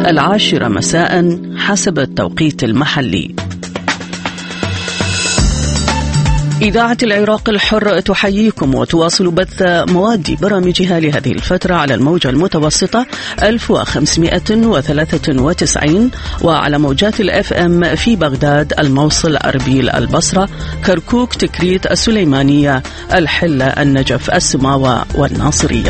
10 مساء حسب التوقيت المحلي. إذاعة العراق الحر تحييكم وتواصل بث مواد برامجها لهذه الفترة على الموجة المتوسطة 1593 وعلى موجات الFM في بغداد، الموصل، أربيل، البصرة، كركوك، تكريت، السليمانية، الحلة، النجف، السماوة والناصرية.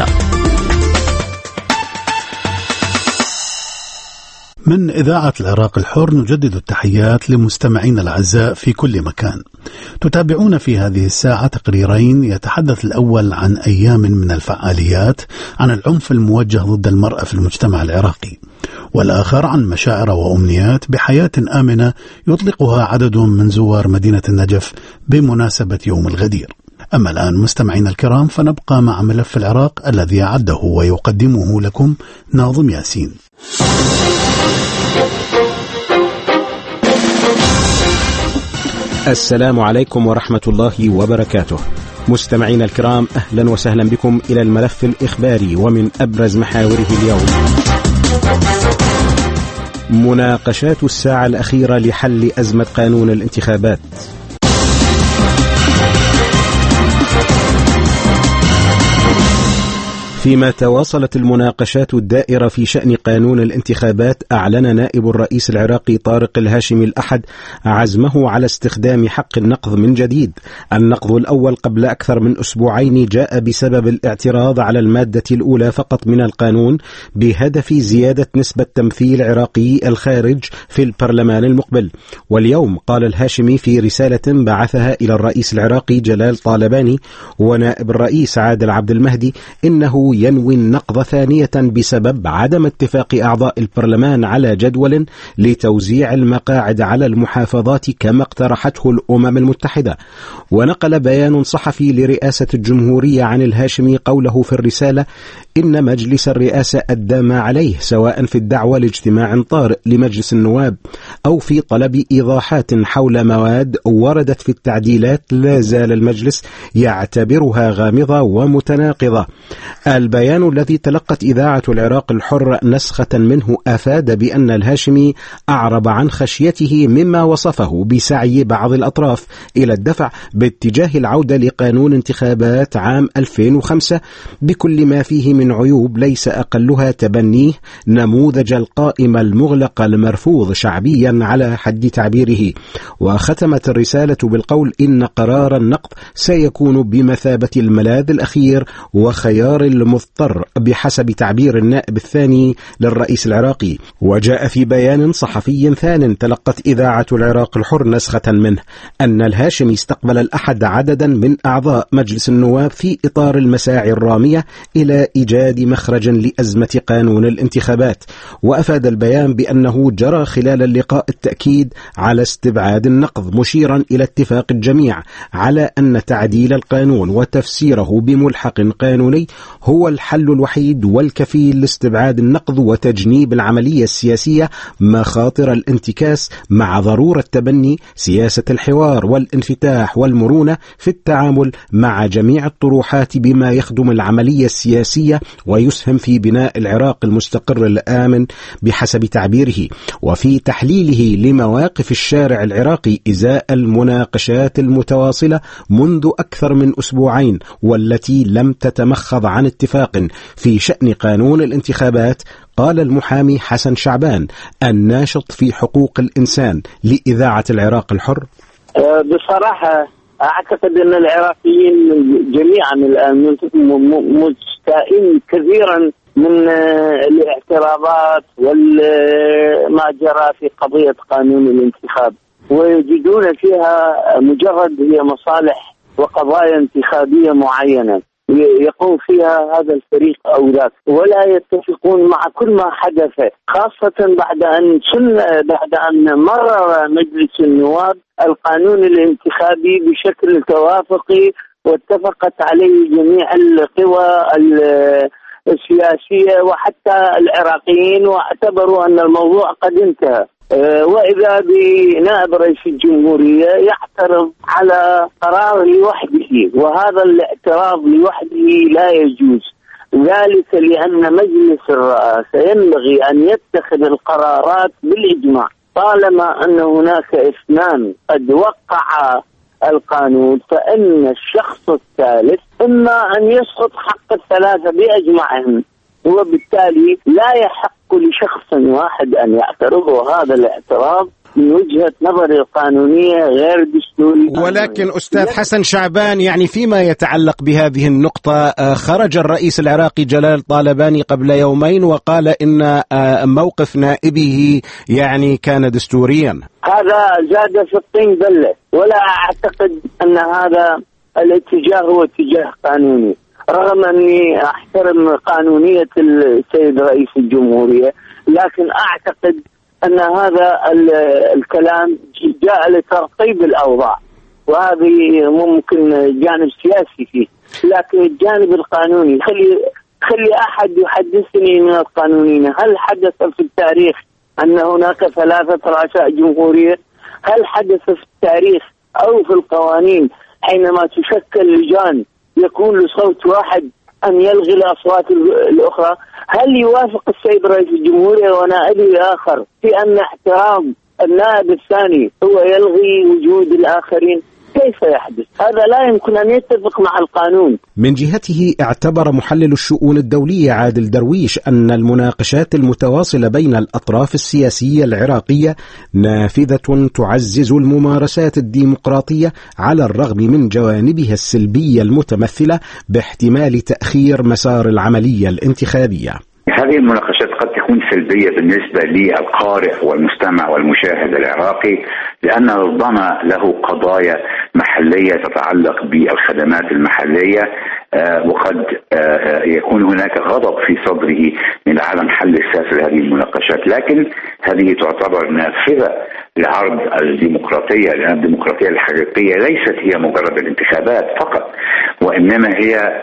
من إذاعة العراق الحر نجدد التحيات لمستمعين الأعزاء في كل مكان. تتابعون في هذه الساعة تقريرين، يتحدث الأول عن أيام من الفعاليات عن العنف الموجه ضد المرأة في المجتمع العراقي، والآخر عن مشاعر وأمنيات بحياة آمنة يطلقها عدد من زوار مدينة النجف بمناسبة يوم الغدير. أما الآن مستمعين الكرام فنبقى مع ملف العراق الذي أعده ويقدمه لكم ناظم ياسين. السلام عليكم ورحمة الله وبركاته. مستمعين الكرام، أهلا وسهلا بكم إلى الملف الإخباري ومن أبرز محاوره اليوم: مناقشات الساعة الأخيرة لحل أزمة قانون الانتخابات، فيما تواصلت المناقشات الدائرة في شأن قانون الانتخابات، أعلن نائب الرئيس العراقي طارق الهاشمي الأحد عزمه على استخدام حق النقض من جديد. النقض الأول قبل أكثر من أسبوعين جاء بسبب الاعتراض على المادة الأولى فقط من القانون بهدف زيادة نسبة تمثيل عراقي الخارج في البرلمان المقبل. واليوم قال الهاشمي في رسالة بعثها إلى الرئيس العراقي جلال طالباني ونائب الرئيس عادل عبد المهدي إنه ينوي النقض ثانية بسبب عدم اتفاق أعضاء البرلمان على جدول لتوزيع المقاعد على المحافظات كما اقترحته الأمم المتحدة. ونقل بيان صحفي لرئاسة الجمهورية عن الهاشمي قوله في الرسالة إن مجلس الرئاسة أدى ما عليه، سواء في الدعوة لاجتماع طارئ لمجلس النواب أو في طلب إيضاحات حول مواد وردت في التعديلات لا زال المجلس يعتبرها غامضة ومتناقضة. البيان الذي تلقت إذاعة العراق الحر نسخة منه أفاد بأن الهاشمي أعرب عن خشيته مما وصفه بسعي بعض الأطراف إلى الدفع باتجاه العودة لقانون انتخابات عام 2005 بكل ما فيه من عيوب، ليس أقلها تبنيه نموذج القائمة المغلقة المرفوض شعبيا على حد تعبيره. وختمت الرسالة بالقول إن قرار النقض سيكون بمثابة الملاذ الأخير وخيار المضطر بحسب تعبير النائب الثاني للرئيس العراقي. وجاء في بيان صحفي ثان تلقت إذاعة العراق الحر نسخة منه أن الهاشمي استقبل الأحد عددا من أعضاء مجلس النواب في إطار المساعي الرامية إلى إيجاد مخرج لأزمة قانون الانتخابات. وأفاد البيان بأنه جرى خلال اللقاء التأكيد على استبعاد النقض، مشيرا إلى اتفاق الجميع على أن تعديل القانون وتفسيره بملحق قانوني هو الحل الوحيد والكفيل لاستبعاد النقض وتجنيب العملية السياسية مخاطر الانتكاس، مع ضرورة تبني سياسة الحوار والانفتاح والمرونة في التعامل مع جميع الطروحات بما يخدم العملية السياسية ويسهم في بناء العراق المستقر الآمن بحسب تعبيره. وفي تحليله لمواقف الشارع العراقي إزاء المناقشات المتواصلة منذ أكثر من أسبوعين والتي لم تتمخض عن اتفاق في شأن قانون الانتخابات، قال المحامي حسن شعبان الناشط في حقوق الإنسان لإذاعة العراق الحر: بصراحة أعتقد أن العراقيين جميعا الآن مستائين كثيرا من الاعتراضات وما جرى في قضية قانون الانتخاب، ويجدون فيها مجرد هي مصالح وقضايا انتخابية معينة يقوم فيها هذا الفريق أو ذاك، ولا يتفقون مع كل ما حدث، خاصة بعد أن مرر مجلس النواب القانون الانتخابي بشكل توافقي واتفقت عليه جميع القوى السياسية وحتى العراقيين، واعتبروا أن الموضوع قد انتهى. وإذا بنائب رئيس الجمهورية يعترض على قرار لوحده، وهذا الاعتراض لوحده لا يجوز. ذلك لأن مجلس الرئاسة ينبغي أن يتخذ القرارات بالإجماع، طالما أن هناك اثنان قد وقع القانون فإن الشخص الثالث إما أن يسقط حق الثلاثة بأجمعهم، وبالتالي لا يحق لشخص واحد أن يعترض، وهذا الاعتراض من وجهة نظر القانونية غير دستوري. ولكن أستاذ حسن شعبان، يعني فيما يتعلق بهذه النقطة، خرج الرئيس العراقي جلال طالباني قبل يومين وقال إن موقف نائبه يعني كان دستوريا. هذا زاد في الطين بلة، ولا أعتقد أن هذا الاتجاه هو اتجاه قانوني، رغم أني أحترم قانونية السيد رئيس الجمهورية، لكن أعتقد أن هذا الكلام جاء لترطيب الأوضاع، وهذه ممكن جانب سياسي فيه، لكن الجانب القانوني خلي أحد يحدثني من القانونيين. هل حدث في التاريخ أن هناك 3 رؤساء جمهورية؟ هل حدث في التاريخ أو في القوانين حينما تشكل لجان يكون لصوت واحد أن يلغي الأصوات الأخرى؟ هل يوافق السيد رئيس الجمهورية ونائبه الآخر في أن احترام النائب الثاني هو يلغي وجود الآخرين؟ كيف يحدث؟ هذا لا يمكن أن يتفق مع القانون. من جهته اعتبر محلل الشؤون الدولية عادل درويش أن المناقشات المتواصلة بين الأطراف السياسية العراقية نافذة تعزز الممارسات الديمقراطية على الرغم من جوانبها السلبية المتمثلة باحتمال تأخير مسار العملية الانتخابية. هذه المناقشات قد تكون سلبية بالنسبة للقارئ والمستمع والمشاهد العراقي، لأن ربما له قضايا محلية تتعلق بالخدمات المحلية، وقد يكون هناك غضب في صدره من عدم حل السياسي لهذه المناقشات، لكن هذه تعتبر نافذة لعرض الديمقراطية، لأن الديمقراطية الحقيقية ليست هي مجرد الانتخابات فقط، وإنما هي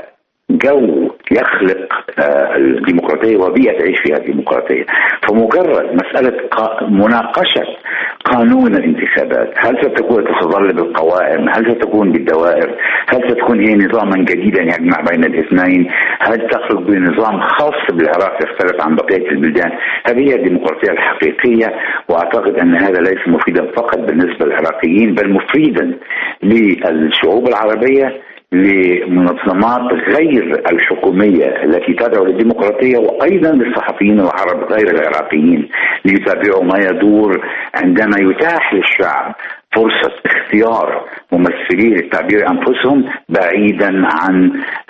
جو يخلق الديمقراطية وبيئة تعيش فيها الديمقراطية. فمجرد مسألة مناقشة قانون الانتخابات، هل ستكون تتظل بالقوائم؟ هل ستكون بالدوائر؟ هل ستكون هي نظاما جديدا يجمع بين الاثنين؟ هل تخرج بنظام خاص بالعراق يختلف عن بقية البلدان؟ هذه هي الديمقراطية الحقيقية، وأعتقد أن هذا ليس مفيدا فقط بالنسبة للعراقيين، بل مفيدا للشعوب العربية، لمنظمات غير الحكومية التي تدعو للديمقراطية، وأيضا للصحفيين العرب غير العراقيين ليتابعوا ما يدور عندما يتاح للشعب فرصة اختيار ممثلين للتعبير أنفسهم بعيدا عن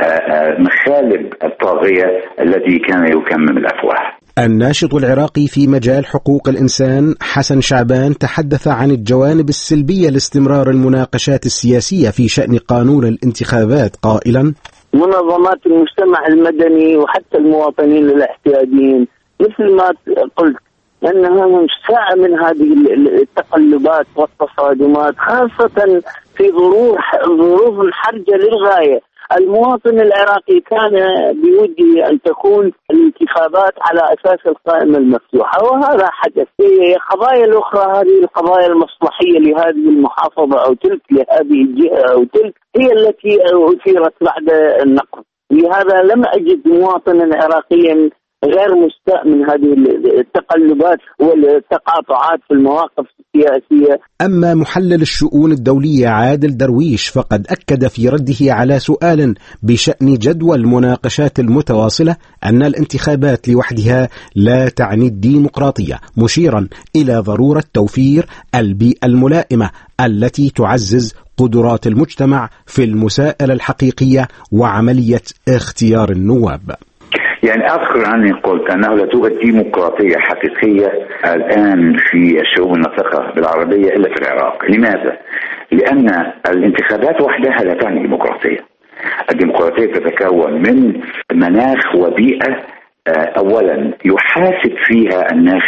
مخالب الطاغية التي كان يكمم الأفواه. الناشط العراقي في مجال حقوق الإنسان حسن شعبان تحدث عن الجوانب السلبية لاستمرار المناقشات السياسية في شأن قانون الانتخابات، قائلا: منظمات المجتمع المدني وحتى المواطنين الاحتياجيين مثل ما قلت أنها ساعة من هذه التقلبات والتصادمات، خاصة في ظروف حرجة للغاية. المواطن العراقي كان بوده أن تكون الانتخابات على أساس القائمة المفتوحة، وهذا حدث. قضايا الأخرى، هذه القضايا المصلحية لهذه المحافظة أو تلك، لهذه الجهة أو تلك، هي التي أثيرت بعد النقض. لهذا لم أجد مواطنا عراقيا غير مستاء من هذه التقلبات والتقاطعات في المواقف السياسية. أما محلل الشؤون الدولية عادل درويش فقد أكد في رده على سؤال بشأن جدوى المناقشات المتواصلة أن الانتخابات لوحدها لا تعني الديمقراطية، مشيرا إلى ضرورة توفير البيئة الملائمة التي تعزز قدرات المجتمع في المساءلة الحقيقية وعملية اختيار النواب. يعني أذكر أني قلت أنه لا توجد ديمقراطية حقيقية الآن في الشعوب الناطقة بالعربية إلا في العراق. لماذا؟ لأن الانتخابات وحدها لا تعني ديمقراطية. الديمقراطية تتكون من مناخ وبيئة أولا يحاسب فيها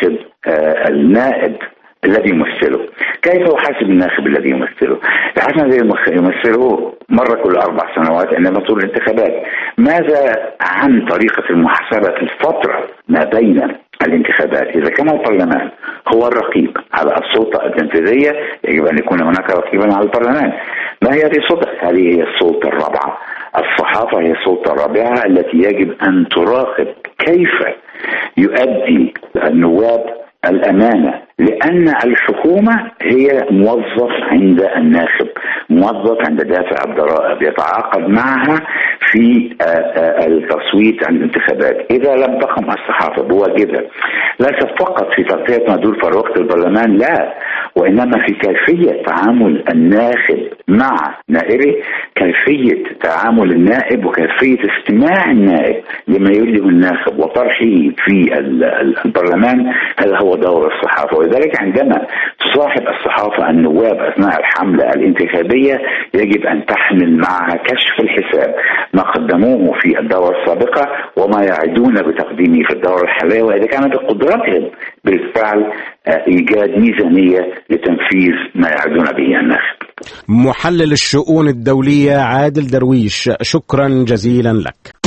النائب الذي يمثله. كيف يحاسب الناخب الذي يمثله؟ الحسن يمثله مرة كل 4 سنوات عندما تكون الانتخابات. ماذا عن طريقة المحاسبة في الفترة ما بين الانتخابات؟ إذا كان البرلمان هو الرقيب على السلطة التنفيذية، يجب أن يكون هناك رقيبا على البرلمان. ما هي هذه السلطة؟ هذه هي السلطة الرابعة. الصحافة هي السلطة الرابعة التي يجب أن تراقب كيف يؤدي النواب الأمانة، لأن الحكومة هي موظف عند الناخب، موظف عند دافع الضرائب، يتعاقد معها في التصويت عن الانتخابات. إذا لم تقم الصحافة بواجبها ليس فقط في تغطية ما يدور في وقت البرلمان، لا، وإنما في كيفية تعامل الناخب مع نائبه، كيفية تعامل النائب وكيفية استماع النائب لما يريده الناخب وطرحه في البرلمان. هذا هو دور الصحافة. ولذلك عندما تصاحب الصحافة النواب أثناء الحملة الانتخابية يجب أن تحمل معها كشف الحساب ما قدموه في الدورة السابقة وما يعدون بتقديمه في الدورة الحالية، وإذا كانت بقدرتهم بالفعل إيجاد ميزانية لتنفيذ ما يعدون به الناخب. محلل الشؤون الدولية عادل درويش، شكرا جزيلا لك.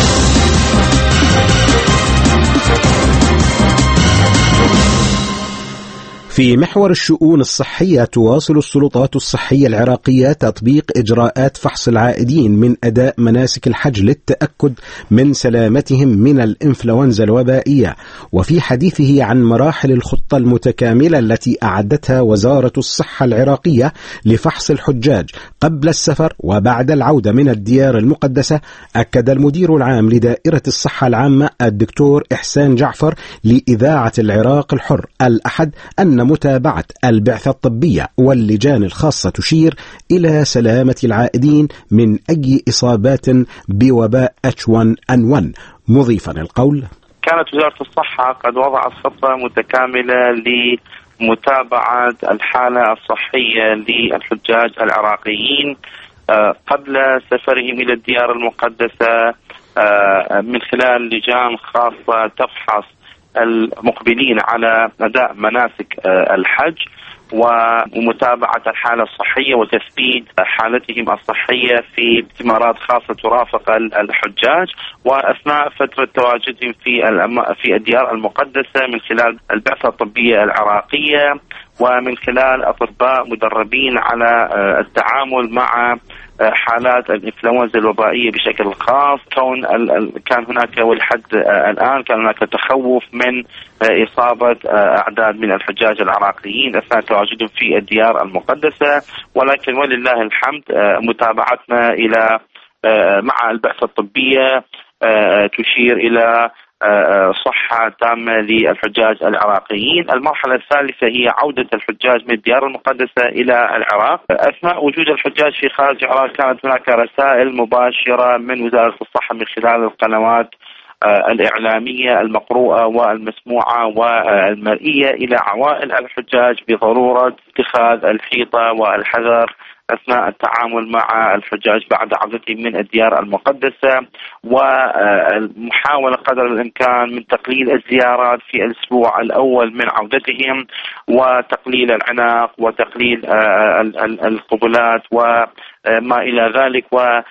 في محور الشؤون الصحية، تواصل السلطات الصحية العراقية تطبيق إجراءات فحص العائدين من أداء مناسك الحج للتأكد من سلامتهم من الإنفلونزا الوبائية. وفي حديثه عن مراحل الخطة المتكاملة التي أعدتها وزارة الصحة العراقية لفحص الحجاج قبل السفر وبعد العودة من الديار المقدسة، أكد المدير العام لدائرة الصحة العامة الدكتور إحسان جعفر لإذاعة العراق الحر الأحد أن متابعة البعثة الطبية واللجان الخاصة تشير إلى سلامة العائدين من أي إصابات بوباء H1N1، مضيفا القول: كانت وزارة الصحة قد وضعت خطة متكاملة لمتابعة الحالة الصحية للحجاج العراقيين قبل سفرهم إلى الديار المقدسة من خلال لجان خاصة تفحص المقبلين على أداء مناسك الحج ومتابعة الحالة الصحية وتثبيت حالتهم الصحية في استمارات خاصة ترافق الحجاج، وأثناء فترة تواجدهم في الديار المقدسة من خلال البعثة الطبية العراقية ومن خلال أطباء مدربين على التعامل مع حالات الإنفلونزا الوبائية بشكل خاص. كان هناك ولحد الآن كان هناك تخوف من إصابة أعداد من الحجاج العراقيين أثناء تواجدهم في الديار المقدسة، ولكن ولله الحمد متابعتنا إلى مع البعثة الطبية تشير إلى صحة تامة للحجاج العراقيين. المرحلة الثالثة هي عودة الحجاج من الديار المقدسة إلى العراق. أثناء وجود الحجاج في خارج العراق كانت هناك رسائل مباشرة من وزارة الصحة من خلال القنوات الإعلامية المقروءة والمسموعة والمرئية إلى عوائل الحجاج بضرورة اتخاذ الحيطة والحذر أثناء التعامل مع الحجاج بعد عودتهم من الديار المقدسة، ومحاولة قدر الإمكان من تقليل الزيارات في الأسبوع الأول من عودتهم وتقليل العناق وتقليل القبلات وما إلى ذلك،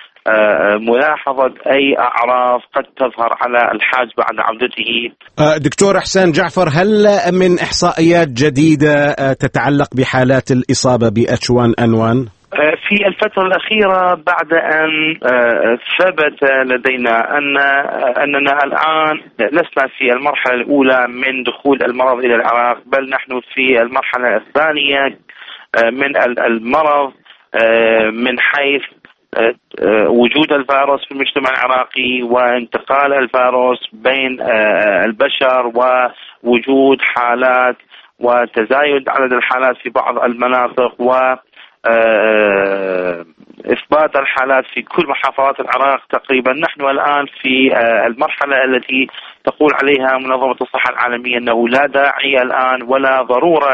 وملاحظة أي أعراض قد تظهر على الحاج بعد عودته. دكتور إحسان جعفر، هل من إحصائيات جديدة تتعلق بحالات الإصابة ب H1N1؟ في الفترة الأخيرة بعد أن ثبت لدينا أننا الآن لسنا في المرحلة الأولى من دخول المرض إلى العراق، بل نحن في المرحلة الثانية من المرض من حيث وجود الفيروس في المجتمع العراقي وانتقال الفيروس بين البشر ووجود حالات وتزايد عدد الحالات في بعض المناطق و إثبات الحالات في كل محافظات العراق تقريبا. نحن الآن في المرحلة التي تقول عليها منظمة الصحة العالمية أنه لا داعي الآن ولا ضرورة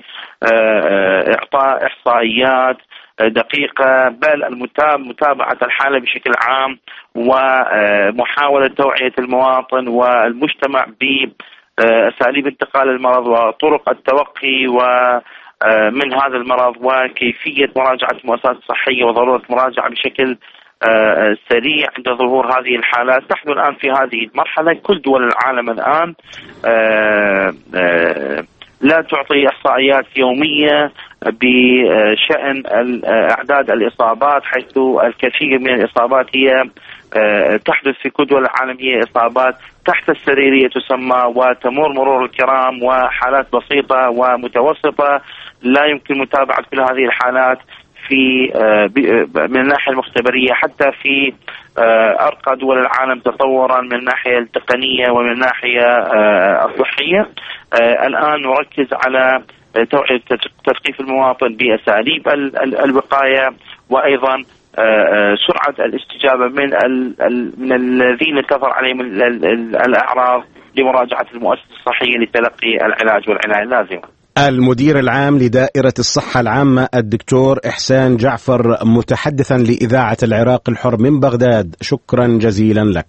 لإعطاء إحصائيات دقيقة، بل متابعة الحالة بشكل عام ومحاولة توعية المواطن والمجتمع بأساليب انتقال المرض وطرق التوقي من هذا المرض وكيفية مراجعة المؤسسات الصحية وضرورة مراجعة بشكل سريع عند ظهور هذه الحالات. نحن الآن في هذه المرحلة، كل دول العالم الآن لا تعطي إحصائيات يومية بشأن أعداد الإصابات، حيث الكثير من الإصابات هي تحدث في كل دول العالم، هي إصابات تحت السريرية تسمى، وتمر مرور الكرام، وحالات بسيطة ومتوسطة لا يمكن متابعة كل هذه الحالات في من الناحية المختبرية حتى في أرقى دول العالم تطورا من الناحية التقنية ومن الناحية الصحية. الآن نركز على توعية تثقيف المواطن بأساليب الوقاية، وأيضا سرعة الاستجابة من الذين تظهر عليهم الأعراض لمراجعة المؤسسة الصحية لتلقي العلاج والعناية اللازمة. المدير العام لدائرة الصحة العامة الدكتور إحسان جعفر، متحدثا لإذاعة العراق الحر من بغداد، شكرا جزيلا لك.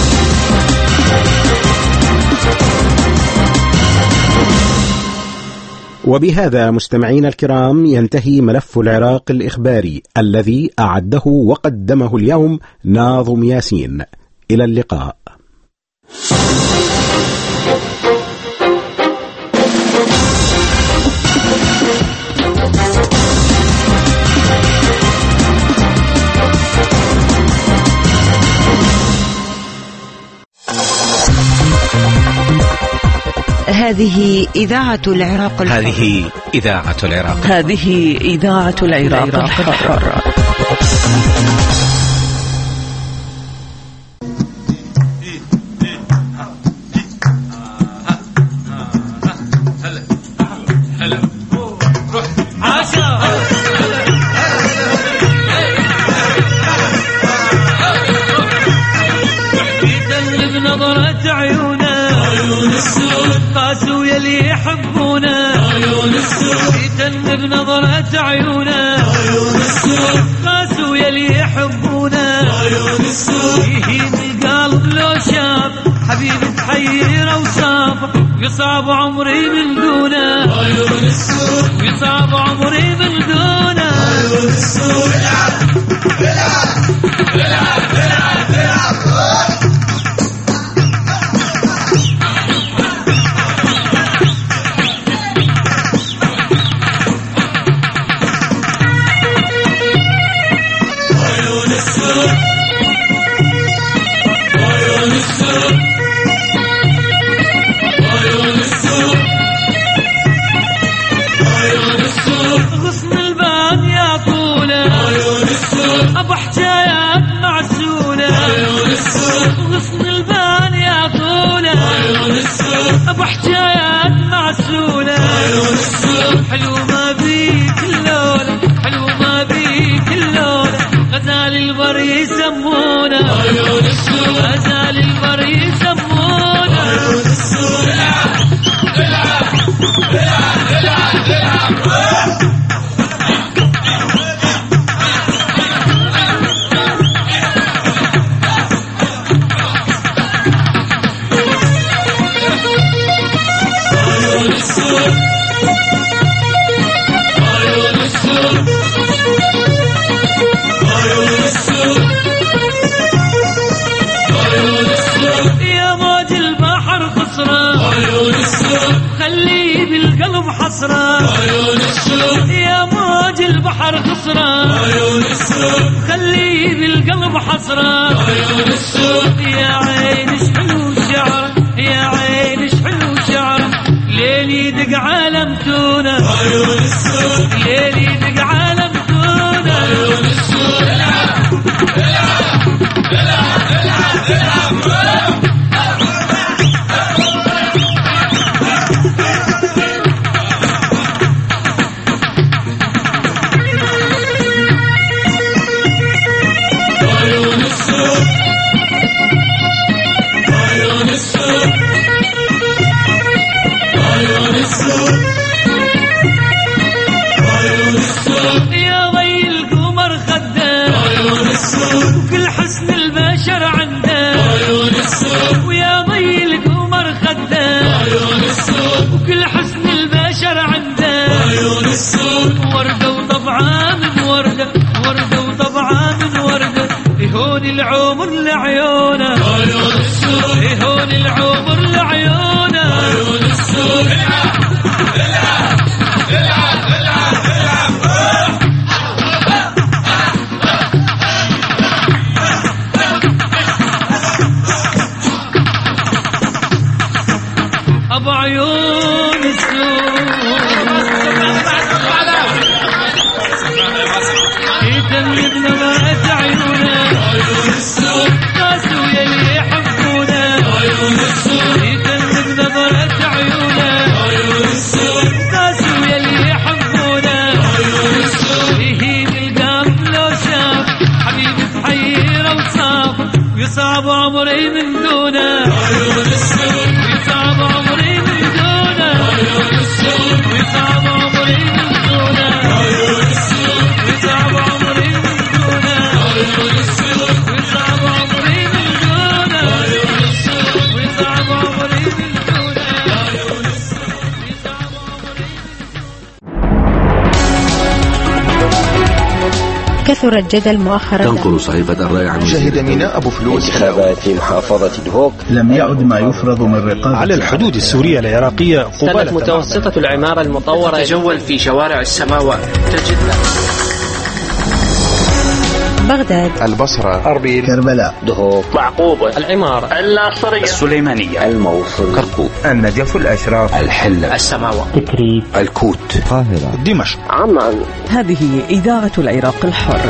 وبهذا مستمعينا الكرام ينتهي ملف العراق الإخباري الذي أعده وقدمه اليوم ناظم ياسين. إلى اللقاء. هذه إذاعة العراق الحر. هذه إذاعة العراق. هذه إذاعة العراق الحر. بنظرة عيونه عيون السود قاسوا يلي يحبونه عيون السود يتن بنظرة عيونه عيون السود قاسوا يلي يحبونه عيون السود يهين القلب لو شاف حبيبي تحير وصافه يصعب عمري من دونه عيون السود يصعب عمري من دونه عيون السود. غصن البان يا طوله ابو حجايات معسوله غصن البان يا طوله ابو حجايات معسوله حلو ما بيك اللوله حلو ما بيك اللوله غزال البر يسمونه غزال البر يسمونه يا موج البحر خسران خليه بالقلب حسران يا موج البحر خسران خليه بالقلب حسران يا عين شحلو شعر يا عين شحلو شعر ليلي دق عالم تونه ليلي دق عالم تونه يا ضي القمر خده وكل حسن البشر عنده ويا ضي القمر خده وكل حسن البشر عنده وردة وطبعه من وردة وردة وطبعه من وردة يهون العمر لعيونه يهون العمر لعيونه أبو عيون السود يدلل بنظرة عيونه قاسوا يلي يحبونه يدلل بنظرة عيونه قاسوا يلي يحبونه يهين القلب لو شاف حبيبي بحيرة وصاف يصعب عمري من دونه يصعب عمري من دونه يصعب عمري من دونه يصعب عمري من دونه يصعب عمري من دونه ويصعب عمري من كثر الجدل مؤخرا. تنقل صحيفة الرأي عن شهد ميناء أبو فلوس انتخابات في محافظة دهوك. لم يعد ما يفرض من رقابة على الحدود السورية العراقية قبالة متوسطة العمارة المطورة. تتجول في شوارع السماوات تجد بغداد، البصرة، أربيل، كربلاء، دهوك، معقوبة، العمارة، الناصرية، السليمانية، الموصل، كركوك، النجف، الأشراف، الحلة، السماوات، تكريت، الكوت، القاهرة، دمشق، عمان. هذه إذاعة العراق الحر.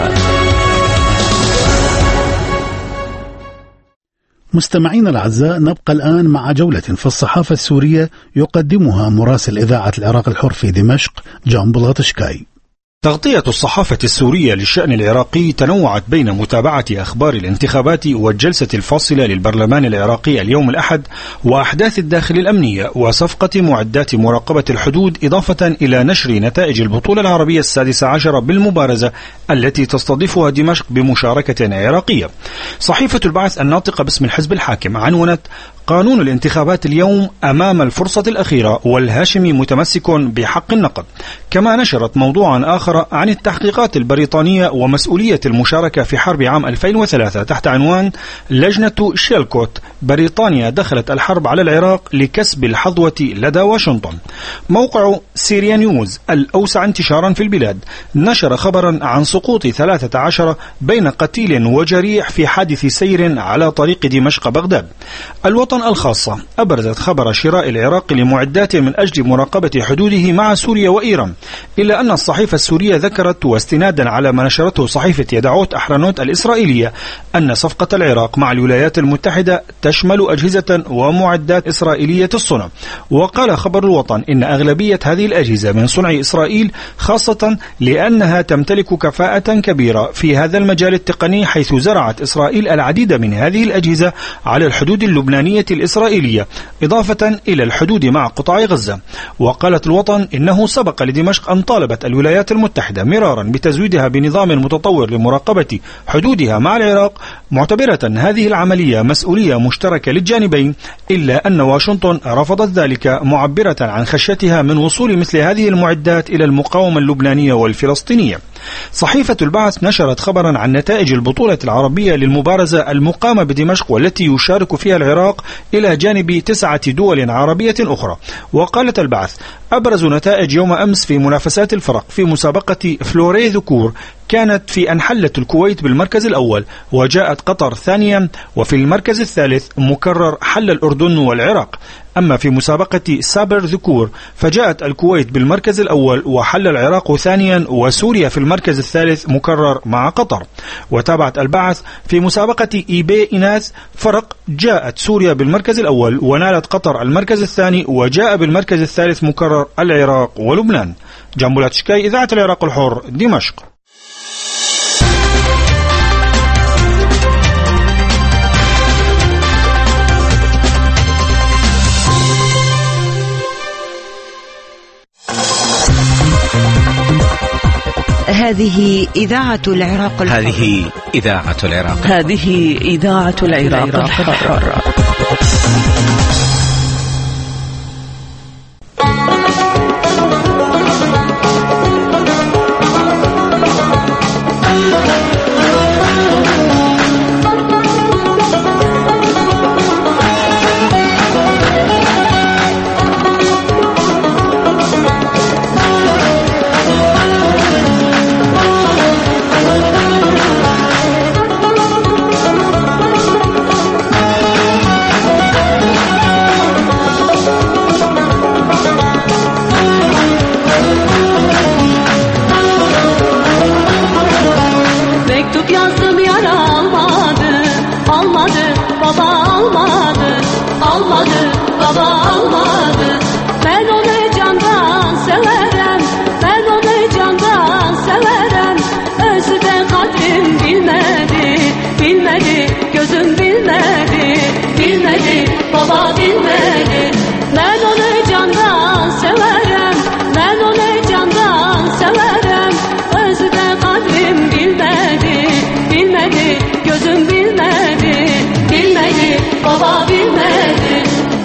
مستمعينا الأعزاء، نبقى الآن مع جولة في الصحافة السورية يقدمها مراسل إذاعة العراق الحر في دمشق جان بلغتشكاي. تغطية الصحافة السورية للشأن العراقي تنوعت بين متابعة أخبار الانتخابات والجلسة الفاصلة للبرلمان العراقي اليوم الأحد وأحداث الداخل الأمنية وصفقة معدات مراقبة الحدود، إضافة إلى نشر نتائج البطولة العربية 16 بالمبارزة التي تستضيفها دمشق بمشاركة عراقية. صحيفة البعث الناطقة باسم الحزب الحاكم عنونت: قانون الانتخابات اليوم أمام الفرصة الأخيرة والهاشمي متمسك بحق النقد. كما نشرت موضوعا آخر عن التحقيقات البريطانية ومسؤولية المشاركة في حرب عام 2003 تحت عنوان لجنة شيلكوت: بريطانيا دخلت الحرب على العراق لكسب الحظوة لدى واشنطن. موقع سيريا نيوز الأوسع انتشارا في البلاد نشر خبرا عن سقوط 13 بين قتيل وجريح في حادث سير على طريق دمشق بغداد. الوطن الخاصة أبرزت خبر شراء العراق لمعدات من أجل مراقبة حدوده مع سوريا وإيران، إلا أن الصحيفة السورية ذكرت واستنادا على ما نشرته صحيفة يدعوت أحرنوت الإسرائيلية أن صفقة العراق مع الولايات المتحدة تشمل أجهزة ومعدات إسرائيلية الصنع. وقال خبر الوطن إن أغلبية هذه الأجهزة من صنع إسرائيل، خاصة لأنها تمتلك كفاءة كبيرة في هذا المجال التقني، حيث زرعت إسرائيل العديد من هذه الأجهزة على الحدود اللبنانية الإسرائيلية، إضافة إلى الحدود مع قطاع غزة. وقالت الوطن إنه سبق لدمشق أن طالبت الولايات المتحدة مرارا بتزويدها بنظام متطور لمراقبة حدودها مع العراق، معتبرة هذه العملية مسؤولية مشتركة للجانبين، إلا أن واشنطن رفضت ذلك، معبرة عن خشيتها من وصول مثل هذه المعدات إلى المقاومة اللبنانية والفلسطينية. صحيفة البعث نشرت خبرا عن نتائج البطولة العربية للمبارزة المقامة بدمشق والتي يشارك فيها العراق إلى جانب 9 دول عربية أخرى. وقالت البعث: أبرز نتائج يوم أمس في منافسات الفرق في مسابقة فلوري ذكور كانت في أن حلت الكويت بالمركز الأول، وجاءت قطر ثانيا، وفي المركز الثالث مكرر حل الأردن والعراق. أما في مسابقة سابر ذكور فجاءت الكويت بالمركز الأول وحل العراق ثانيا، وسوريا في المركز الثالث مكرر مع قطر. وتابعت البعث في مسابقة إيباي إناث فرق جاءت سوريا بالمركز الأول ونالت قطر المركز الثاني، وجاء بالمركز الثالث مكرر العراق ولبنان. جنبولات شكاي، إذاعة العراق الحر، دمشق. هذه إذاعة العراق الحر. هذه إذاعة العراق. هذه إذاعة العراق الحر. almadı, baba almadı. Ben onu candan severim, ben onu candan severim. Özü de kadrim bilmedi, bilmedi, gözüm bilmedi, bilmedi, baba bilmedi. Ben onu candan severim, ben onu candan severim. Özü de kadrim bilmedi, bilmedi, gözüm bilmedi, bilmedi, baba bilmedi.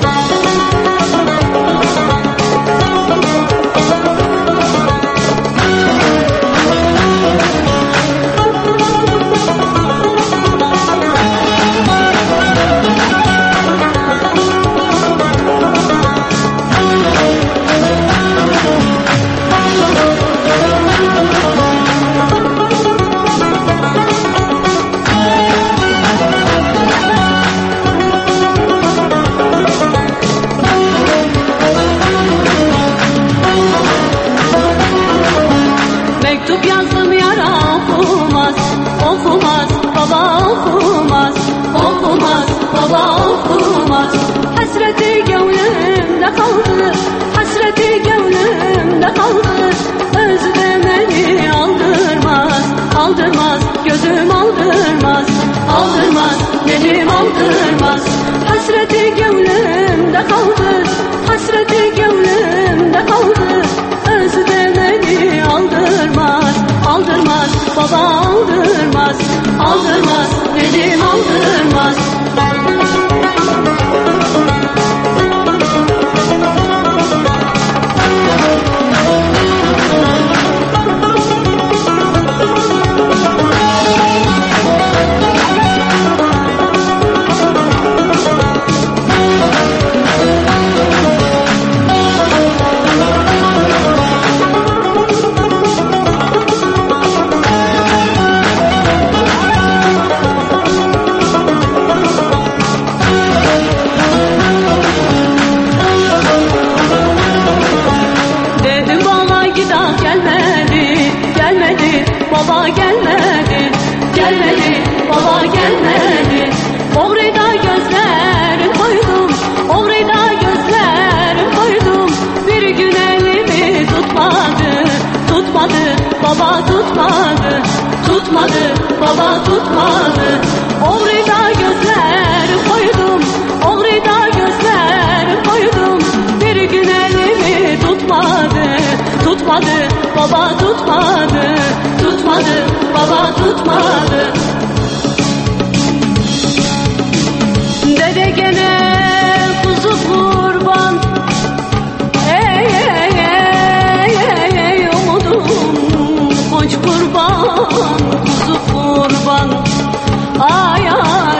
Mektup yazdım yara okumaz, okumaz, baba okumaz, okumaz, baba okumaz. Hasreti gönlümde kaldı, hasreti gönlümde kaldı. Özü de beni aldırmaz, aldırmaz, gözüm aldırmaz, aldırmaz, benim aldırmaz. Hasreti gönlümde kaldı, hasreti gönlümde kaldı. Özü de beni aldırmaz, aldırmaz, baba aldırmaz, aldırmaz, benim aldırmaz. Baba gelmedi, gelmedi, baba gelmedi. Oğrida gözlerim koydum, oğrida gözlerim koydum. Bir gün elimi tutmadı, tutmadı, baba tutmadı, tutmadı, baba tutmadı. Oğrida gözlerim koydum, oğrida gözlerim koydum. Bir gün elimi tutmadı, tutmadı, baba tutmadı, tutmadı, baba tutmadı. Dede gene kuzu kurban, ey ey ey ey ey umudum koç kurban, kuzu kurban. Ayar,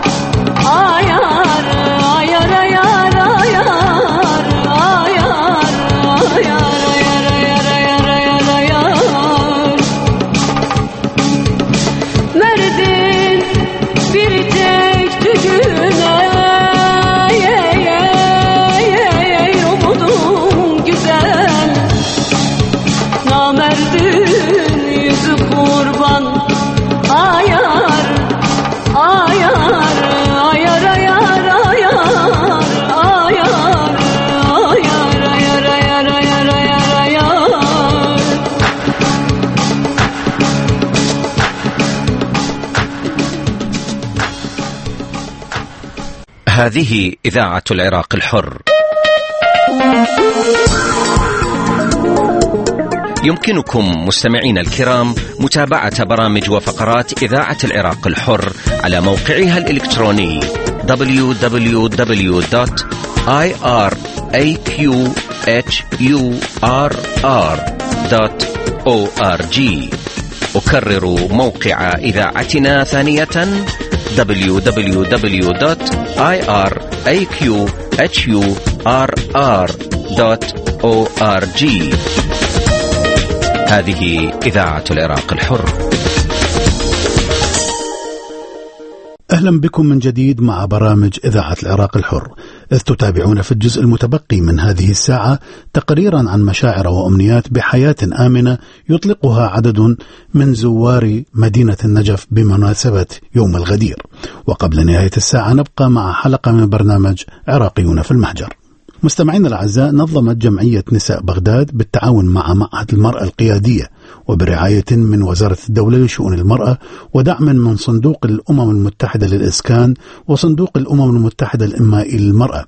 ayar, ayar, ayar, ayar, ayar, ayar. Verdin bir tek tücüne, ey ey ey ey umudum güzel. Namerdin yüzü kurban, ayar, ayar, ayar, ayar, ayar, ayar, ayar, ayar, ayar, ayar, ayar. هذه إذاعة العراق الحر. يمكنكم مستمعين الكرام متابعة برامج وفقرات إذاعة العراق الحر على موقعها الإلكتروني www.iraqhurr.org. أكرر موقع إذاعتنا ثانية www.iraqhurr.org. هذه إذاعة العراق الحر. أهلا بكم من جديد مع برامج إذاعة العراق الحر، إذ تتابعون في الجزء المتبقي من هذه الساعة تقريرا عن مشاعر وأمنيات بحياة آمنة يطلقها عدد من زوار مدينة النجف بمناسبة يوم الغدير. وقبل نهاية الساعة نبقى مع حلقة من برنامج عراقيون في المحجر. مستمعينا الأعزاء، نظمت جمعية نساء بغداد بالتعاون مع معهد المرأة القيادية وبرعاية من وزارة الدولة لشؤون المرأة ودعم من صندوق الأمم المتحدة للإسكان وصندوق الأمم المتحدة الإنمائي للمرأة،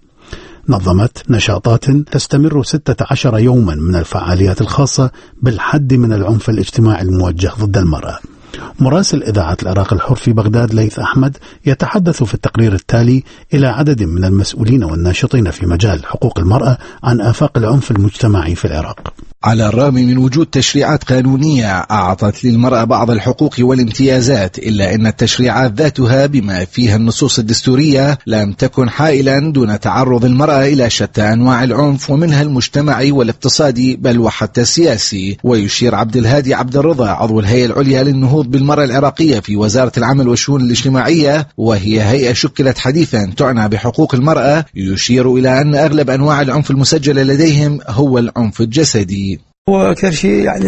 نظمت نشاطات تستمر 16 يوما من الفعاليات الخاصة بالحد من العنف الاجتماعي الموجه ضد المرأة. مراسل إذاعة العراق الحر في بغداد ليث أحمد يتحدث في التقرير التالي إلى عدد من المسؤولين والناشطين في مجال حقوق المرأة عن آفاق العنف المجتمعي في العراق. على الرغم من وجود تشريعات قانونية أعطت للمرأة بعض الحقوق والامتيازات، إلا أن التشريعات ذاتها بما فيها النصوص الدستورية لم تكن حائلا دون تعرض المرأة إلى شتى أنواع العنف، ومنها المجتمعي والاقتصادي بل وحتى السياسي. ويشير عبد الهادي عبد الرضا عضو الهيئة العليا للنهوض بالمرأة العراقية في وزارة العمل والشؤون الاجتماعية، وهي هيئة شكلت حديثا تعنى بحقوق المرأة، يشير إلى أن أغلب أنواع العنف المسجلة لديهم هو العنف الجسدي. هو أكثر شيء يعني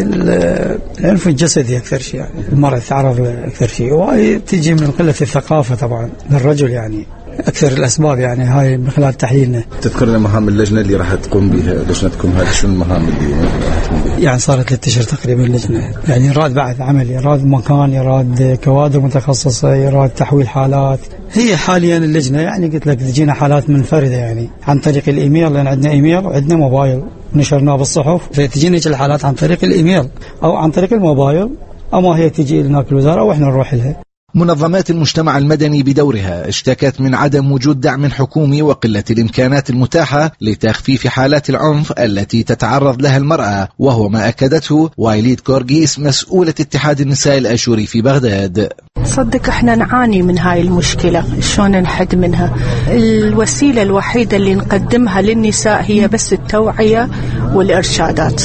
العنف الجسدي أكثر شيء، يعني المرأة تتعرض أكثر شيء، وهي تجي من قلة الثقافة طبعا للرجل، يعني أكثر الأسباب يعني هاي من خلال تحليلنا. تذكرنا مهام اللجنة اللي راح تقوم بها، لجنتكم هذه شو المهام اللي راح تقوم بها؟ يعني صارت 3 أشهر تقريبا اللجنة، يعني يراد بعد عمل، يراد مكان، يراد كوادر متخصصة، يراد تحويل حالات. هي حاليا اللجنة يعني قلت لك تجينا حالات منفردة يعني عن طريق الإيميل، لأن عندنا إيميل وعندنا موبايل نشرناه بالصحف، فتجينا الحالات عن طريق الإيميل أو عن طريق الموبايل، أما هي تجي لنا الوزارة وإحنا نروح لها. منظمات المجتمع المدني بدورها اشتكت من عدم وجود دعم حكومي وقلة الإمكانات المتاحة لتخفيف حالات العنف التي تتعرض لها المرأة، وهو ما أكدته وايليد كورغيس مسؤولة اتحاد النساء الآشوري في بغداد. صدق احنا نعاني من هاي المشكلة، شلون نحد منها؟ الوسيلة الوحيدة اللي نقدمها للنساء هي بس التوعية والإرشادات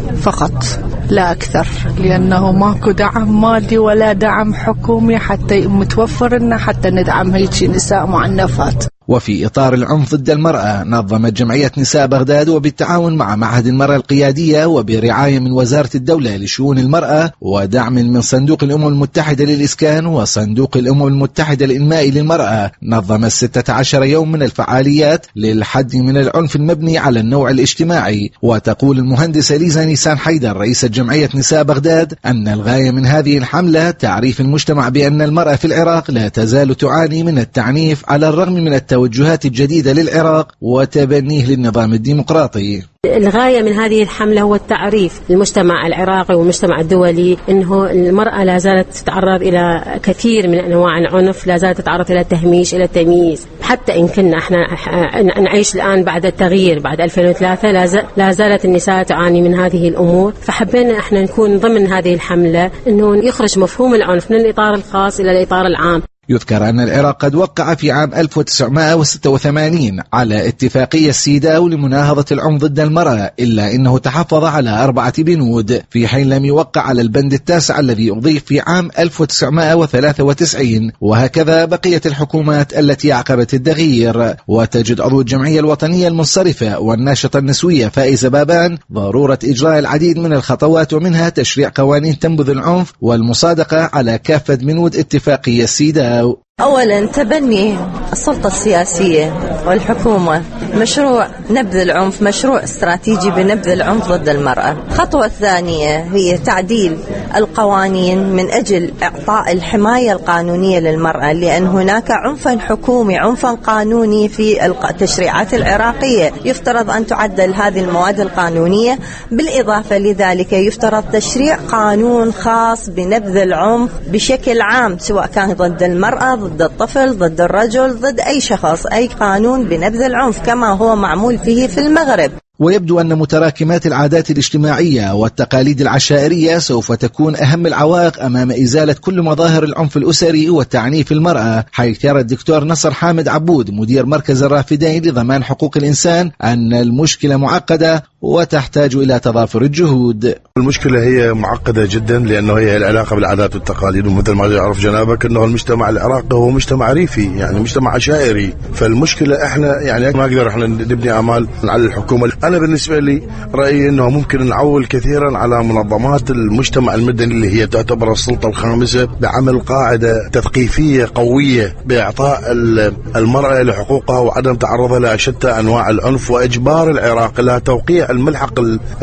فقط لا أكثر، لأنه ماكو دعم مادي ولا دعم حكومي حتى متوفر لنا حتى ندعم هيك نساء معنفات. وفي إطار العنف ضد المرأة نظمت جمعية نساء بغداد وبالتعاون مع معهد المرأة القيادية وبرعاية من وزارة الدولة لشؤون المرأة ودعم من صندوق الأمم المتحدة للإسكان وصندوق الأمم المتحدة الإنمائي للمرأة، نظمت 16 يوم من الفعاليات للحد من العنف المبني على النوع الاجتماعي. وتقول المهندسة ليزا نيسان حيدر رئيسة جمعية نساء بغداد أن الغاية من هذه الحملة تعريف المجتمع بأن المرأة في العراق لا تزال تعاني من التعنيف على الرغم من التوجهات الجديدة للعراق وتبنيه للنظام الديمقراطي. الغاية من هذه الحملة هو التعريف المجتمع العراقي والمجتمع الدولي أنه المرأة لا زالت تتعرض إلى كثير من أنواع العنف، لا زالت تتعرض إلى التهميش، إلى التمييز، حتى إن كنا احنا نعيش الآن بعد التغيير بعد 2003 لا زالت النساء تعاني من هذه الأمور. فحبينا احنا نكون ضمن هذه الحملة أنه يخرج مفهوم العنف من الإطار الخاص إلى الإطار العام. يذكر أن العراق قد وقع في عام 1986 على اتفاقية سيداو لمناهضة العنف ضد المرأة، إلا أنه تحفظ على 4 بنود، في حين لم يوقع على البند التاسع الذي أضيف في عام 1993، وهكذا بقية الحكومات التي عقبت التغيير. وتجد عضو الجمعية الوطنية المنصرفة والناشطة النسوية فائزة بابان ضرورة إجراء العديد من الخطوات، ومنها تشريع قوانين تنبذ العنف والمصادقة على كافة بنود اتفاقية سيداو. أولا تبني السلطة السياسية والحكومة مشروع نبذ العنف، مشروع استراتيجي بنبذ العنف ضد المرأة. الخطوة الثانية هي تعديل القوانين من أجل إعطاء الحماية القانونية للمرأة، لأن هناك عنفا حكومي عنفا قانوني في التشريعات العراقية، يفترض أن تعدل هذه المواد القانونية. بالإضافة لذلك يفترض تشريع قانون خاص بنبذ العنف بشكل عام، سواء كان ضد المرأة، ضد الطفل، ضد الرجل، ضد أي شخص، أي قانون بنبذ العنف كما هو معمول فيه في المغرب. ويبدو أن متراكمات العادات الاجتماعية والتقاليد العشائرية سوف تكون أهم العوائق أمام إزالة كل مظاهر العنف الأسري والتعنيف المرأة، حيث يرى الدكتور نصر حامد عبود مدير مركز الرافدين لضمان حقوق الإنسان أن المشكلة معقدة وتحتاج إلى تضافر الجهود. المشكلة هي معقدة جدا لأنه هي العلاقة بالعادات والتقاليد، ومثل ما يعرف جنابك أنه المجتمع العراقي هو مجتمع ريفي، يعني مجتمع عشائري. فالمشكلة احنا يعني ما نقدر احنا نبني أمال على الحكومة. أنا بالنسبة لي رأيي أنه ممكن نعول كثيرا على منظمات المجتمع المدني اللي هي تعتبر السلطة الخامسة بعمل قاعدة تثقيفية قوية بإعطاء المرأة لحقوقها وعدم تعرضها لشتى أنواع العنف، وإجبار العراق إلى توقيع الملحق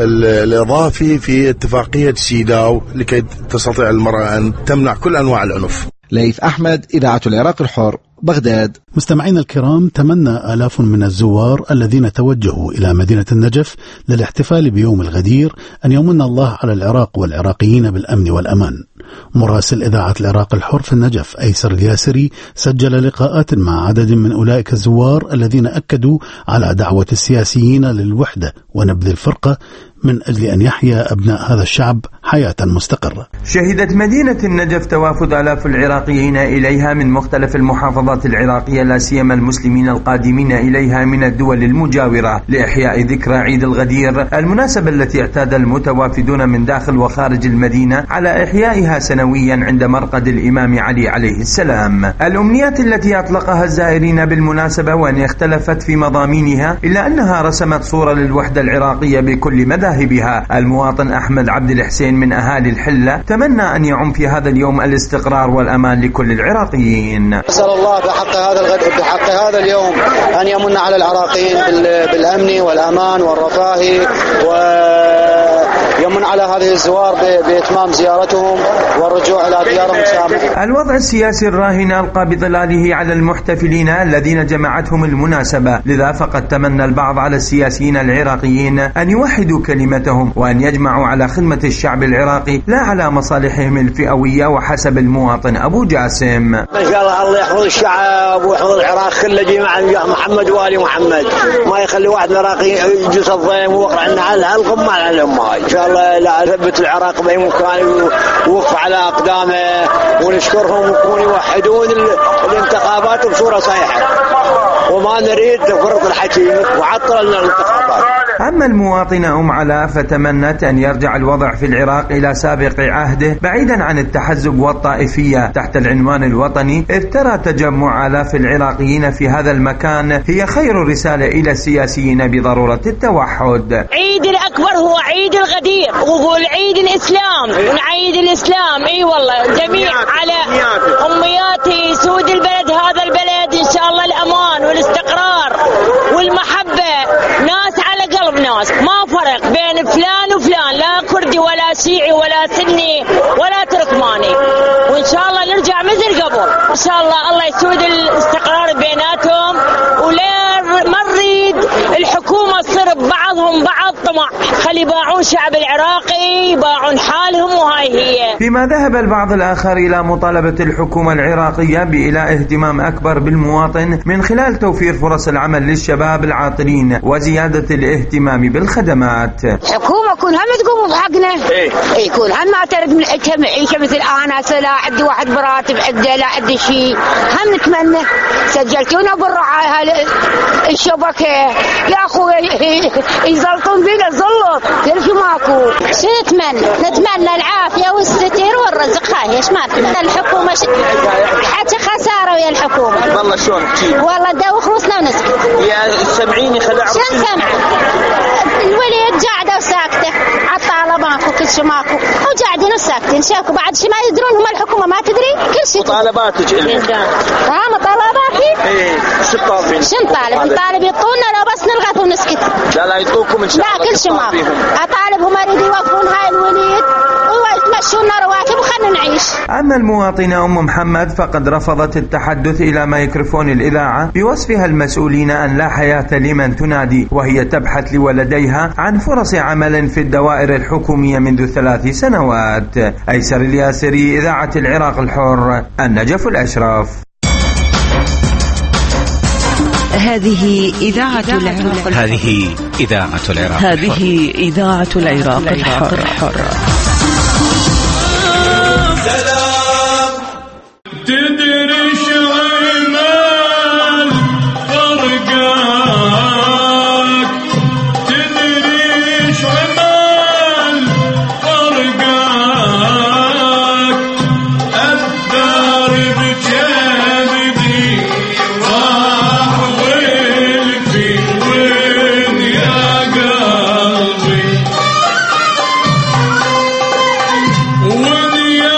الإضافي في اتفاقية سيداو لكي تستطيع المرأة أن تمنع كل أنواع العنف. ليث أحمد، إذاعة العراق الحر، بغداد. مستمعينا الكرام، تمنى آلاف من الزوار الذين توجهوا إلى مدينة النجف للاحتفال بيوم الغدير أن يمن الله على العراق والعراقيين بالأمن والأمان. مراسل إذاعة العراق الحر في النجف أيسر الياسري سجل لقاءات مع عدد من أولئك الزوار الذين أكدوا على دعوة السياسيين للوحدة ونبذ الفرقة من أجل أن يحيا أبناء هذا الشعب حياة مستقرة. شهدت مدينة النجف توافد آلاف العراقيين إليها من مختلف المحافظات العراقية، لا سيما المسلمين القادمين إليها من الدول المجاورة لإحياء ذكرى عيد الغدير، المناسبة التي اعتاد المتوافدون من داخل وخارج المدينة على إحيائها سنويا عند مرقد الإمام علي عليه السلام. الأمنيات التي أطلقها الزائرين بالمناسبة وأن اختلفت في مضامينها إلا أنها رسمت صورة للوحدة العراقية بكل مذاهبها. المواطن أحمد عبد الحسين من أهالي الحلة تمنى أن يعم في هذا اليوم الاستقرار والأمان لكل العراقيين. أسأل الله بحق هذا اليوم أن يمن على العراقيين بالأمن والأمان والرفاه، ويمن على هذه الزوار بإتمام زيارتهم والرجوع إلى ديارهم سالمين. الوضع السياسي الراهن ألقى بظلاله على المحتفلين الذين جمعتهم المناسبة، لذا فقد تمنى البعض على السياسيين العراقيين أن يوحدوا كلمتهم وأن يجمعوا على خدمة الشعب العراقي لا على مصالحهم الفئوية وحسب المواطن أبو جاسم. إن شاء الله يحفظ الشعب ويحفظ العراق كله جميعا، محمد والي محمد، ما يخلي واحد عراقي يجلس الضيم ويوقع لنا على الغم على الأمة. إن شاء الله لا يثبت العراق بأي مكان ويوقف على أقدامه، ونشكرهم ويكونوا يوحدون الانتخابات بصورة صحيحة، وما نريد فرط الحكي وعطل لنا الانتخابات. أما المواطنة أم علاء فتمنت أن يرجع الوضع في العراق إلى سابق عهده بعيدا عن التحزب والطائفية تحت العنوان الوطني، إذ ترى تجمع آلاف العراقيين في هذا المكان هي خير رسالة إلى السياسيين بضرورة التوحد. عيد الأكبر هو عيد الغدير، وقول عيد الإسلام ونعيد الإسلام. إي والله جميع على أمياتي سود البلد، هذا البلد إن شاء الله الأمان والاستقرار والمحبة، ناس على قلب ناس، ما فرق بين فلان وفلان، لا كردي ولا شيعي ولا سني ولا تركماني، وإن شاء الله نرجع مثل قبل. إن شاء الله يسود الاستقرار بيناتهم، ولا ما نريد الحكومة تصير بعضهم بعض طمع، خلي يباعون شعب العراقي، يباعون حالهم، وهاي هي. فيما ذهب البعض الآخر إلى مطالبة الحكومة العراقية بإيلاء اهتمام أكبر بالمواطن من خلال توفير فرص العمل للشباب العاطلين وزيادة الاهتمام بالخدمات. الحكومة كلها ما تقوم بحقنا، يكون هم ما ترد من عيشة مثل أنا، لا عندي واحد براتب عنده، لا عندي شيء، هم نتمنى سجلتونا بالرعاية الشبكة يا أخوي يزلطون بينا زلط كل شيء ماكو. شو نتمنى العافية والستر والرزق، هاي ايش ما نتمنى. الحكومة حتى خسارة ويا الحكومة والله. شلون والله دوخ رؤوسنا ونسكت يا سمعيني خلع شو سمع الوليد قاعدة وساكتة، عطالة ماكو كل شيء ماكو، وقاعدين وساكتين. شافوا بعد شيء ما يدرون، هم الحكومة ما تدري كل شيء. مطالباتك مطالباتي شو طالبين؟ شو نطالب يطولنا لو بس نلغط ونسكت. لا يطوكم ان شاء الله. لا كل شيء ماكو. اطالبهم اريد يوقفون هاي الوليد ويمشونا رواتب وخلنا نعيش. أما المواطنة أم محمد فقد رفضت التحدث إلى ميكروفون الإذاعة بوصفها المسؤولين أن لا حياة لمن تنادي، وهي تبحث لولديها عن فرص عمل في الدوائر الحكومية منذ 3 سنوات. أيسر الياسري، إذاعة العراق الحر، النجف الأشرف. هذه إذاعة العراق الحر. هذه إذاعة العراق. هذه إذاعة العراق الحر. تدري شعمال فرقاك، تدري شعمال فرقاك، أثار بجانبي راح والفي وين يا قلبي، وين يا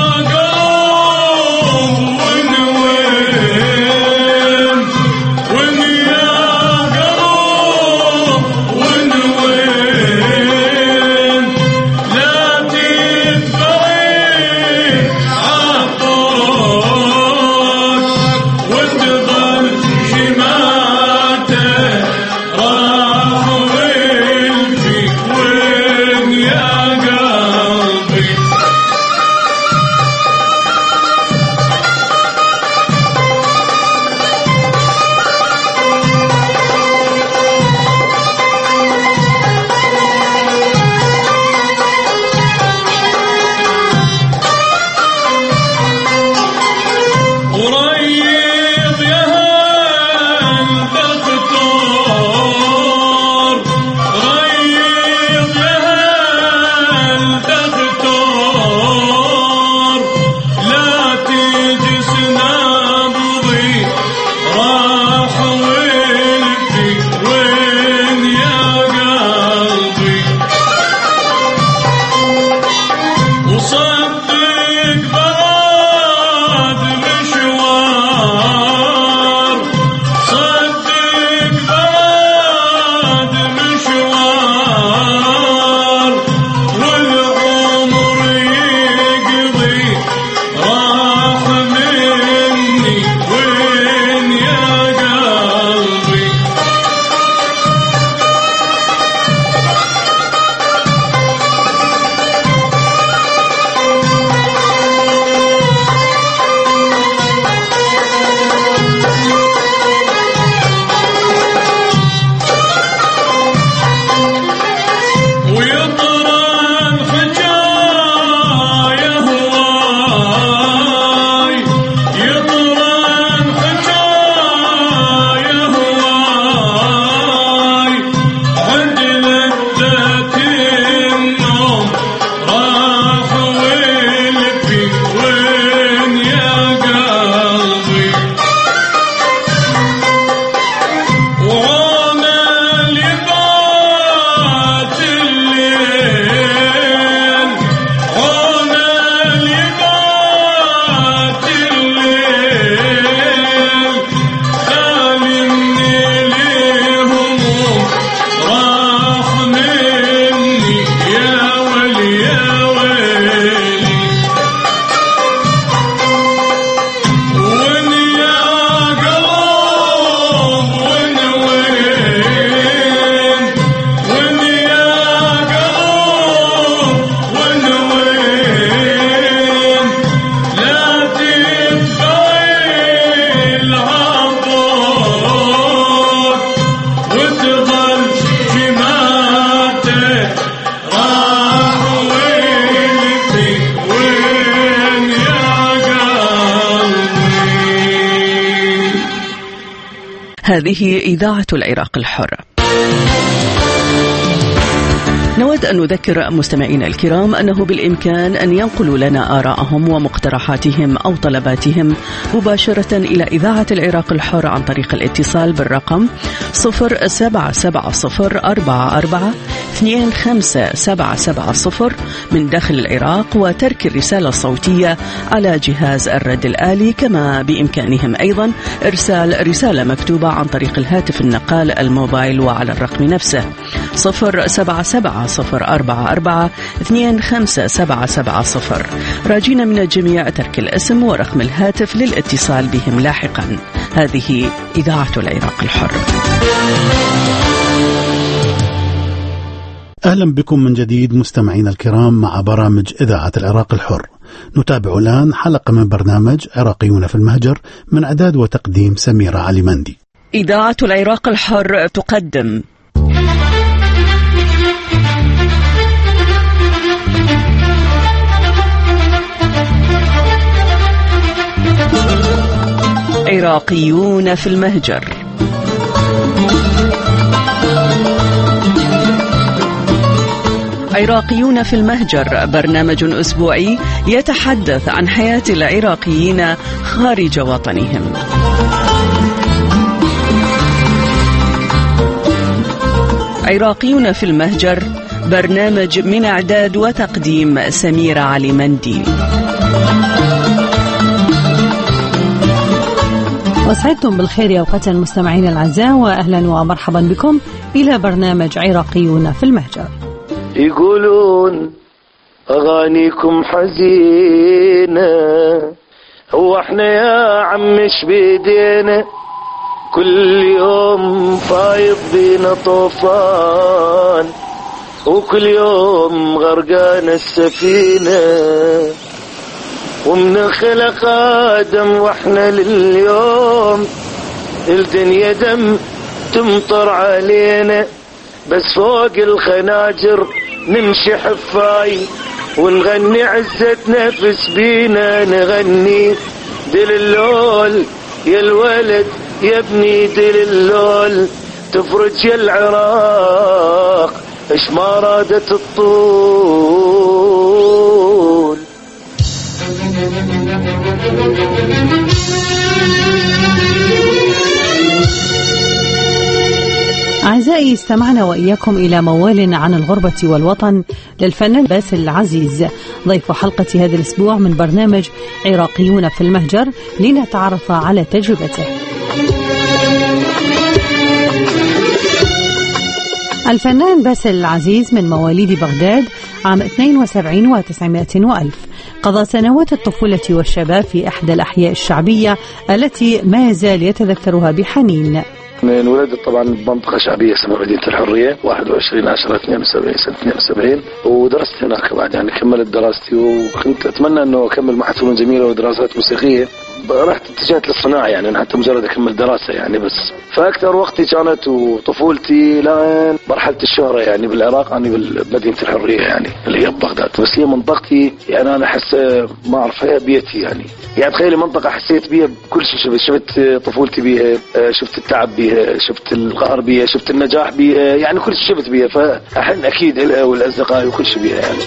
هذه إذاعة العراق الحر. نود أن نذكر مستمعينا الكرام أنه بالإمكان أن ينقلوا لنا آراءهم ومقترحاتهم أو طلباتهم مباشرة إلى إذاعة العراق الحر عن طريق الاتصال بالرقم 0770442570 من داخل العراق وترك الرسالة الصوتية على جهاز الرد الآلي، كما بإمكانهم أيضا إرسال رسالة مكتوبة عن طريق الهاتف النقال الموبايل وعلى الرقم نفسه 0770442570. راجين من الجميع ترك الاسم ورقم الهاتف للاتصال بهم لاحقا. هذه إذاعة العراق الحر. أهلا بكم من جديد مستمعين الكرام مع برامج إذاعة العراق الحر. نتابع الآن حلقة من برنامج عراقيون في المهجر من إعداد وتقديم سميرة علي مندي. إذاعة العراق الحر تقدم عراقيون في المهجر. عراقيون في المهجر برنامج أسبوعي يتحدث عن حياة العراقيين خارج وطنهم. عراقيون في المهجر برنامج من إعداد وتقديم سميرة علي مندي. وسعدتم بالخير أوقات المستمعين الأعزاء، وأهلا ومرحبا بكم إلى برنامج عراقيون في المهجر. يقولون أغانيكم حزينة، هو احنا يا عمش بيدينا، كل يوم فايض بينا طوفان، وكل يوم غرقان السفينة، ومن خلق آدم واحنا لليوم الدنيا دم تمطر علينا، بس فوق الخناجر نمشي حفاي ونغني عزة نفس بينا، نغني دل اللول يا الولد يا ابني، دل اللول تفرج يا العراق اش ما رادت الطول. أعزائي، استمعنا وإياكم إلى موال عن الغربة والوطن للفنان باسل العزيز، ضيف حلقة هذا الأسبوع من برنامج عراقيون في المهجر، لنتعرف على تجربته. الفنان باسل العزيز من مواليد بغداد عام 72 و900 وألف، قضى سنوات الطفولة والشباب في إحدى الأحياء الشعبية التي ما يزال يتذكرها بحنين. من ولدت طبعا بمنطقة شعبية اسمها مدينة الحرية 21/10/72 سنة 72، ودرست هناك بعد، يعني كملت دراستي، وكنت أتمنى أنه أكمل معهد فنون جميلة ودراسات موسيقية. رحت اتجهت للصناعة، يعني أنا حتى مجرد أكمل دراسة يعني بس. فأكثر وقتي كانت وطفولتي لين مرحلة الشهرة يعني بالعراق، يعني بمدينة الحرية يعني اللي هي بغداد، بس هي منطقتي يعني أنا أحس ما أعرف، هي بيتي يعني تخيلي منطقة حسيت بيها بكل شيء، شفت طفولتي بيها، شفت التعب بيها، شفت القهر بيها، شفت النجاح بيها، يعني كل شيء شفت بيها، فأحن أكيد إلها والأصدقاء وكل شيء بيها يعني.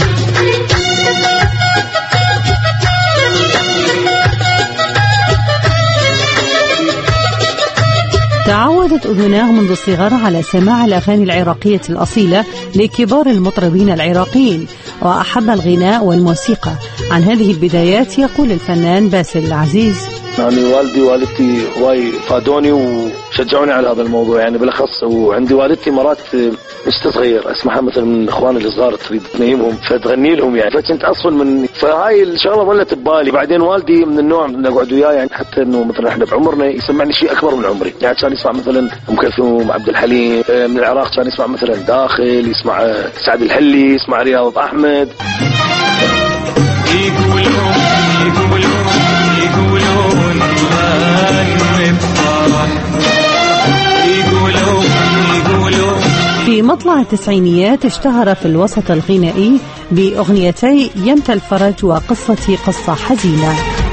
تعودت أذناه منذ الصغر على سماع الأغاني العراقية الأصيلة لكبار المطربين العراقيين، وأحب الغناء والموسيقى. عن هذه البدايات يقول الفنان باسل العزيز: يعني والدي ووالدتي هواي فادوني وشجعوني على هذا الموضوع يعني بالأخص، وعندي والدتي مرات مش تصغير اسمعها مثلا من اخواني الصغار تريد تنيمهم فتغني لهم يعني، فكنت اصل من فهاي الشغله ظلت ببالي. بعدين والدي من النوع من اقعد وياه يعني حتى انه مثلا احنا بعمرنا يسمعني شيء اكبر من عمري، يعني كان يسمع مثلا ام كلثوم، عبد الحليم، من العراق كان يسمع مثلا داخل، يسمع سعد الحلي، يسمع رياض احمد. في مطلع التسعينيات اشتهر في الوسط الغنائي بأغنيتي يمت الفرج وقصتي قصة حزينة.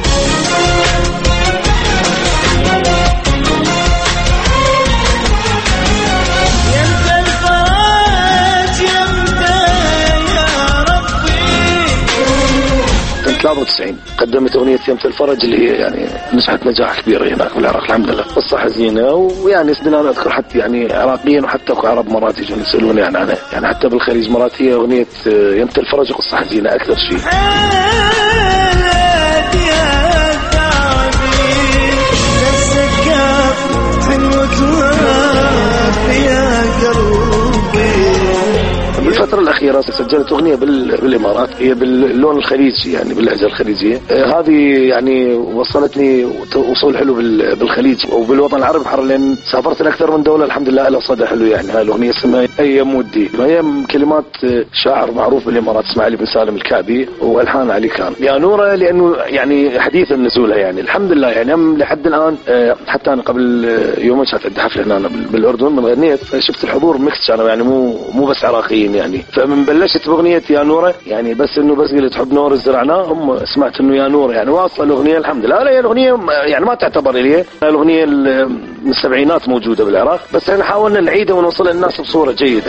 سنة 93 قدمت أغنية يمت الفرج اللي هي يعني نجحت نجاح كبير هناك بالعراق الحمد لله، قصة حزينة، ويعني أنا أذكر حتى يعني عراقيين وحتى عرب مرات يجون يسألوني عنها، يعني حتى بالخليج مرات هي أغنية يمت الفرج وقصة حزينة أكثر شيء. الفترة الأخيرة سجلت أغنية بالإمارات، هي باللون الخليجي يعني باللهجة الخليجية. هذه يعني وصلتني وصول حلو بالخليج وبالوطن العربي حر، لأن سافرت لأكثر من دولة الحمد لله لها صدى حلو. يعني هاي الأغنية اسمها أيام ودي، هي كلمات شاعر معروف بالإمارات اسماعيل بن سالم الكعبي وألحان علي كان. يا نورة لأنه يعني حديث النزولها يعني الحمد لله يعني لحد الآن. حتى أنا قبل يومين كانت عندي حفلة هنا بالأردن من غنيت، شفت الحضور ميكس كانوا يعني مو بس عراقيين يعني. فمن بلشت بأغنية يا نورة يعني بس إنه بس قلت حب نور الزرعناه، هم سمعت إنه يا نورة يعني واصل الأغنية الحمد لله. لا الأغنية يعني ما تعتبر لي الأغنية من السبعينات موجودة بالعراق، بس احنا حاولنا نعيدها ونوصلها للناس بصورة جيدة.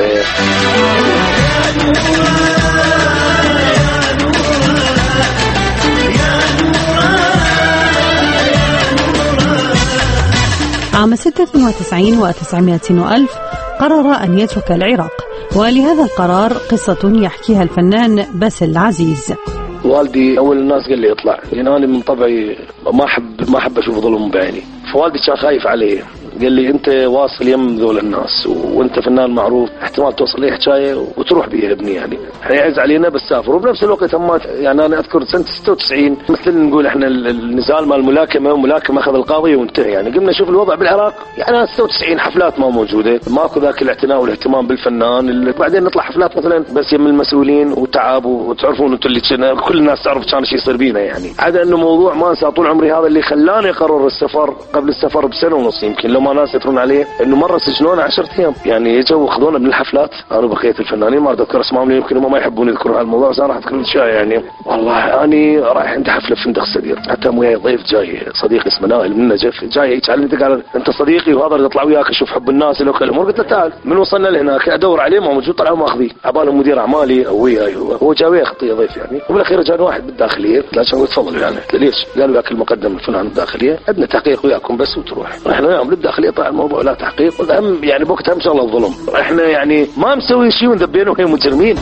عام 96 و900 وألف قرر أن يترك العراق، ولهذا القرار قصة يحكيها الفنان باسل العزيز. والدي أول الناس قال لي اطلع، لأن أنا من طبعي ما أحب أشوف ظلم بعيني، فوالدي كان خايف علي، قال لي أنت واصل يم ذول الناس وأنت فنان معروف، احتمال توصل لي حكاية وتروح بيها ابني يعني يعز علينا بس سافر. وبنفس الوقت هم يعني أنا أذكر سنة 96 مثل نقول احنا النزال مال الملاكمة أخذ القاضية وانتهى، يعني قمنا نشوف الوضع بالعراق يعني 96 حفلات ما موجودة، ماكو ذاك الاعتناء والاهتمام بالفنان. اللي بعدين نطلع حفلات مثلا بس يم المسؤولين وتعب، وتعرفون انتم اللي كل الناس تعرف كان شيء يصير بينا يعني. عدا انه موضوع ما انسى طول عمري، هذا اللي خلاني اقرر السفر قبل السفر بسنة ونص يمكن، لو ما ناس يترون عليه انه مرة سجنونا 10 ايام يعني، اجوا وخذونا من الحفلات انا بقيت الفنانين ما اذكر اسمائهم يمكن هم ما يحبون يذكروا هالموضوع، بس انا راح اذكر الاشياء يعني. والله اني رايح عند حفله في فندق سدير، حتى وياي ضيف جاي صديق اسمه نائل من النجف، جاي يسالني قال انت صديقي وهذا يطلع وياك اشوف حب الناس له كل الامور. قلت له تعال. من وصلنا لهناك ادور عليه ما موجود، طلعوا ماخذيه عبالهم مدير اعمالي او وياي، هو جاي وياي خطيه ضيف يعني. وبالاخير جاني واحد بالداخليه، لا شو تفضلوا يعني. قلت له ليش؟ قالوا وياك المقدم الفلان الداخليه عندنا تحقيق وياكم بس وتروح. رحنا وياهم للداخليه، طلع الموضوع لا تحقيق، والاهم يعني بوقتها ان شاء الله الظلم، احنا يعني ما مسوي شيء وندبينا وهي مجرمين.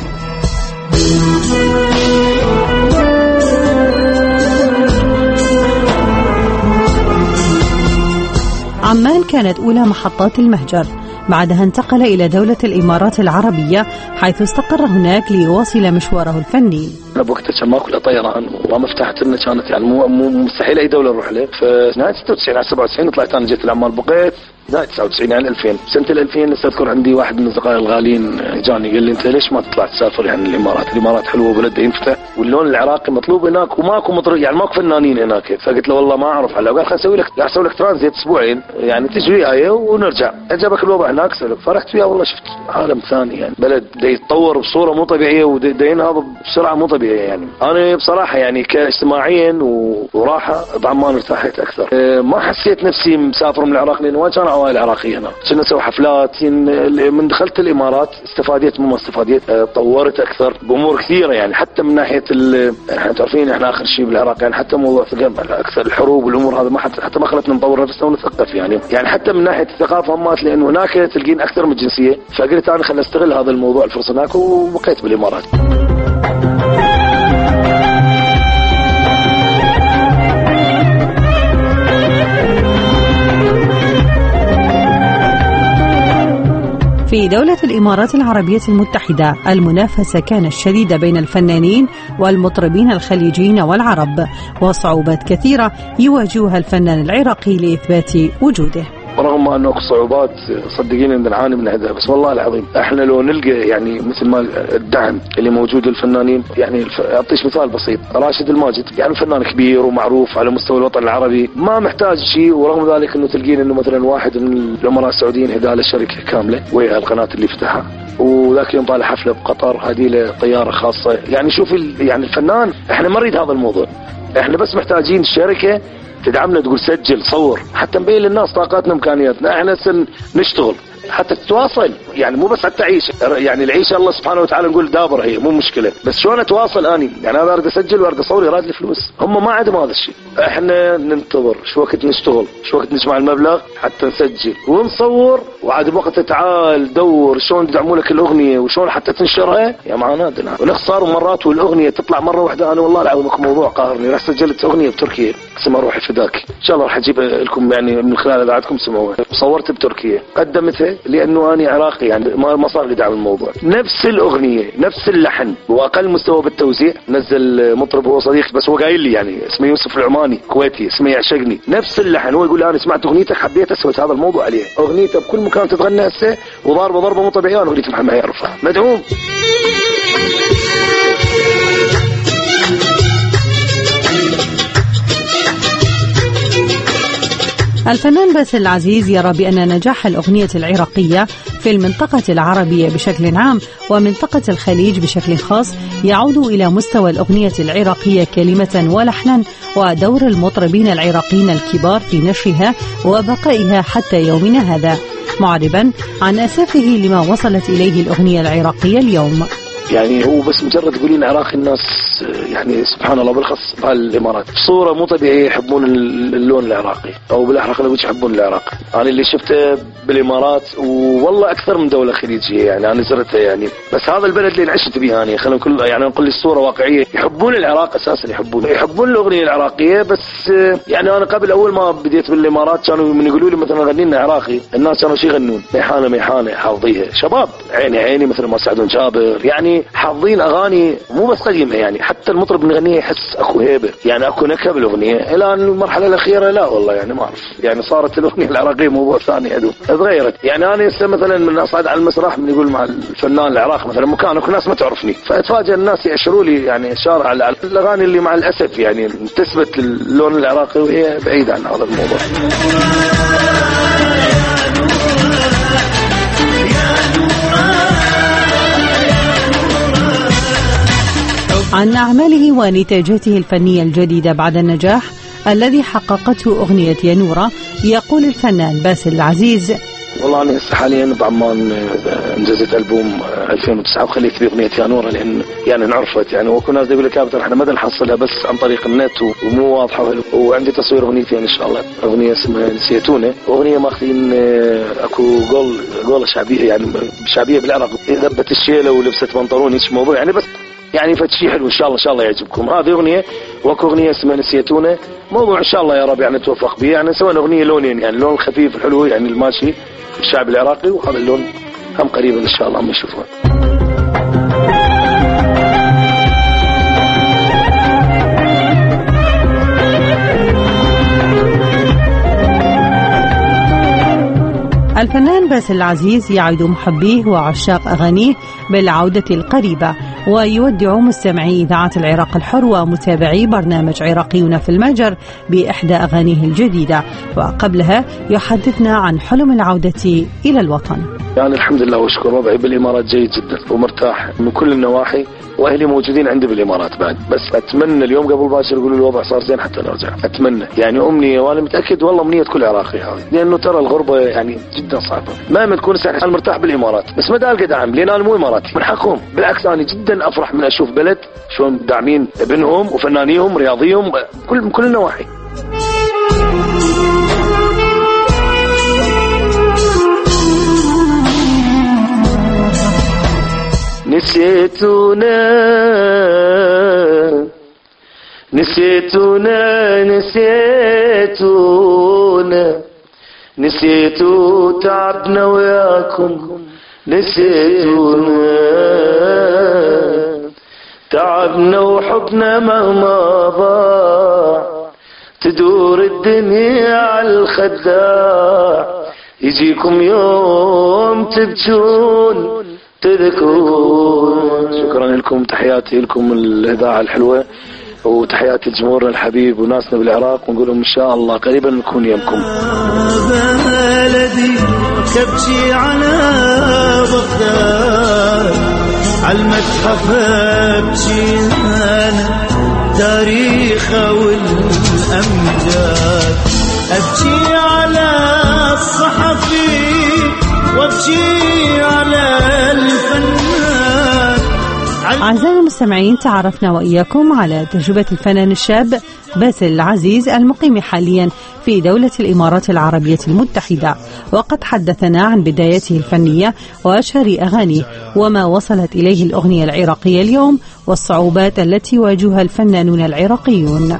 عمان كانت أولى محطات المهجر، بعدها انتقل إلى دولة الإمارات العربية حيث استقر هناك ليواصل مشواره الفني. أنا بوقتها كان ماكو لا طيران وما فتحت لنا، كانت يعني مو مستحيل أي دولة نروح له. فنهاية 96 على 97 طلعت أنا جيت العمال، بقيت نهاية 99 يعني 2000 سنة 2000 لسه أذكر عندي واحد من أصدقائي الغاليين جاني قال لي أنت ليش ما تطلع تسافر يعني الإمارات حلوة وبلد ينفتح واللون العراقي مطلوب هناك وماكو يعني ماكو فنانين هناك. فقلت له والله ما أعرف هلا. قال خليني أسوي لك ترانزيت أسبوعين يعني تجي وياي ونرجع، عجبك الوضع هناك سألك. فرحت وياه والله شفت عالم ثاني يعني، بلد دا يتطور بصورة مو طبيعية ودا ينهض بسرعة مو طبيعية يعني. أنا بصراحة يعني كاجتماعيا وراحة بعمان ارتاحت أكثر، ما حسيت نفسي مسافر من العراق لأنه ما كان عوائل عراقية هنا. كنا نسوي حفلات من دخلت الإمارات استفاديت ما استفاديت، طورت أكثر بأمور كثيرة يعني، حتى من ناحية احنا تعرفين احنا آخر شيء بالعراق يعني، حتى موضوع أكثر الحروب والأمور هذا ما حتى ما خلتنا نطور نفسنا ونثقف يعني حتى من ناحية الثقافة همات، لأنه هناك تلقين أكثر من جنسية. فقلت أنا خليني أستغل هذا الموضوع الفرصة هناك وبقيت بالإمارات. في دولة الإمارات العربية المتحدة المنافسة كانت شديدة بين الفنانين والمطربين الخليجيين والعرب، وصعوبات كثيرة يواجهها الفنان العراقي لإثبات وجوده. رغم أنه صعوبات صدقين إن نعاني من هذا، بس والله العظيم احنا لو نلقى يعني مثل ما الدعم اللي موجود للفنانين يعني. أعطيش مثال بسيط، راشد الماجد يعني فنان كبير ومعروف على مستوى الوطن العربي، ما محتاج شيء، ورغم ذلك إنه تلقين إنه مثلا واحد من الأمراء السعوديين هداه للشركة كاملة ويا القناة اللي فتحها، وذاك يوم طالع حفلة بقطر هذه له طيارة خاصة يعني. شوف يعني الفنان احنا ما نريد هذا الموضوع، احنا بس محتاجين الشركة تدعمنا تقول سجل صور حتى نبين للناس طاقاتنا وامكانياتنا. احنا نشتغل حتى تتواصل يعني، مو بس حتى عيش يعني العيشه الله سبحانه وتعالى نقول دابر هي مو مشكله، بس شلون اتواصل اني يعني انا اريد اسجل واريد اصور يراد لي فلوس. هم ما عندهم هذا الشيء، احنا ننتظر شو وقت نشتغل، شو وقت نجمع المبلغ حتى نسجل ونصور، وعاد بوقت تعال دور شلون يدعموا لك الاغنيه وشلون حتى تنشرها يا معاناتنا. ونخسر مرات والاغنيه تطلع مره واحده. انا والله العظيم موضوع قاهرني، راح سجلت اغنيه بتركيا اسمها روحي فداك، ان شاء الله راح اجيب لكم يعني من خلال اذاعتكم سمعوها. وصورت بتركيا، قدمتها لانه انا عراقي يعني ما صار لي دعم الموضوع. نفس الاغنيه نفس اللحن واقل مستوى بالتوزيع، نزل مطرب هو صديق بس هو قايل لي يعني اسمه يوسف العماني كويتي اسمه يعشقني، نفس اللحن. هو يقول لي انا سمعت اغنيتك حبيت اسوي هذا الموضوع عليه. اغنيته بكل مكان تتغنى هسه وضربه مو طبيعيه. اغنيه محمد يعرفها مدعوم. الفنان باسل العزيز يرى بأن نجاح الأغنية العراقية في المنطقة العربية بشكل عام ومنطقة الخليج بشكل خاص يعود إلى مستوى الأغنية العراقية كلمة ولحنا، ودور المطربين العراقيين الكبار في نشرها وبقائها حتى يومنا هذا، معربا عن أسفه لما وصلت إليه الأغنية العراقية اليوم. يعني هو بس مجرد تقولين عراقي الناس يعني سبحان الله بالخص بالامارات صوره مو طبيعيه يحبون اللون العراقي او بالاحرى خلينا نقول يحبون العراق. انا اللي شفته بالامارات والله اكثر من دوله خليجيه يعني انا زرتها يعني، بس هذا البلد اللي عشت به انا خلينا نقول يعني نقول الصوره واقعيه. يحبون العراق اساسا، يحبون الاغنيه العراقيه. بس يعني انا قبل اول ما بديت بالامارات كانوا من يقولوا لي مثلا غني لنا عراقي، الناس كانوا شي يغنون ميحانه حافظيها شباب عيني مثل ما سعدون جابر يعني حافظين اغاني مو بس قديمه يعني حتى المطرب اللي يغنيها يحس اكو هيبه يعني اكو نكهه بالاغنيه. الى المرحله الاخيره لا والله يعني ما اعرف يعني صارت الاغنيه العراقيه موضوع ثاني عدو تغيرت. يعني انا هسه مثلا من اصعد على المسرح من يقول مع الفنان العراقي مثلا مكان اكو ناس ما تعرفني، فاتفاجئ الناس ياشروا لي يعني اشاره على الاغاني اللي مع الاسف يعني تثبت اللون العراقي وهي بعيده عن هذا الموضوع. عن أعماله ونتاجاته الفنية الجديدة بعد النجاح الذي حققته أغنية يا نورة، يقول الفنان باسل العزيز: والله أنا هسه حاليا بعمان انجزت ألبوم 2009 وخليت فيه أغنية يا نورة لأن يعني انعرفت يعني وكل ناس يقول لك يا احنا ما نحصلها بس عن طريق النت ومو واضحة. وعندي تصوير أغنيتين إن شاء الله، أغنية اسمها نسيتونا وأغنية ماخذين أكو قولة شعبية يعني شعبية بالعراق، ذبت الشيلة ولبست بنطلون ايش موضوع يعني بس يعني فتشي حلو ان شاء الله يعجبكم. هذه اغنيه واكو اغنيه اسمها نسيتونا موضوع ان شاء الله يا رب يعني نتوفق به. يعني سوينا اغنيه لونين يعني اللون الخفيف الحلو يعني الماشي الشعب العراقي وهذا اللون هم قريبا ان شاء الله هم نشوفه. الفنان باسل العزيز يعد محبيه وعشاق أغانيه بالعودة القريبة، ويودع مستمعي إذاعة العراق الحر ومتابعي برنامج عراقيون في المهجر بإحدى أغانيه الجديدة، وقبلها يحدثنا عن حلم العودة إلى الوطن. يعني الحمد لله وشكر وضعي بالإمارات جيد جدا ومرتاح من كل النواحي واهلي موجودين عندي بالامارات بعد، بس اتمنى اليوم قبل باكر يقولوا الوضع صار زين حتى نرجع. اتمنى يعني امنيه وانا متاكد والله امنيه كل عراقي هذه، لانه ترى الغربه يعني جدا صعبه. ما تكون انا مرتاح بالامارات بس ما دال قدعم لان انا مو اماراتي من حقهم. بالعكس انا جدا افرح من اشوف بلد شلون داعمين ابنهم وفنانيهم رياضيهم من كل النواحي. نسيتونا نسيتوا تعبنا وياكم، نسيتونا تعبنا وحبنا مهما ضاع، تدور الدنيا على الخداع، يجيكم يوم تبجون تذكرون. شكرا لكم، تحياتي لكم الإذاعة الحلوة وتحياتي لجمهورنا الحبيب وناسنا بالعراق، ونقول لهم إن شاء الله قريبا نكون يمكم. بلدي تبكي على بغداد، على المتحف ابكي أنا تاريخه والأمجاد، أبكي على الصحفي وابكي على الفنان. أعزائي المستمعين، تعرفنا وإياكم على تجربة الفنان الشاب باسل العزيز المقيم حاليا في دولة الإمارات العربية المتحدة، وقد حدثنا عن بدايته الفنية وأشهر أغانيه وما وصلت إليه الأغنية العراقية اليوم والصعوبات التي واجهها الفنانون العراقيون.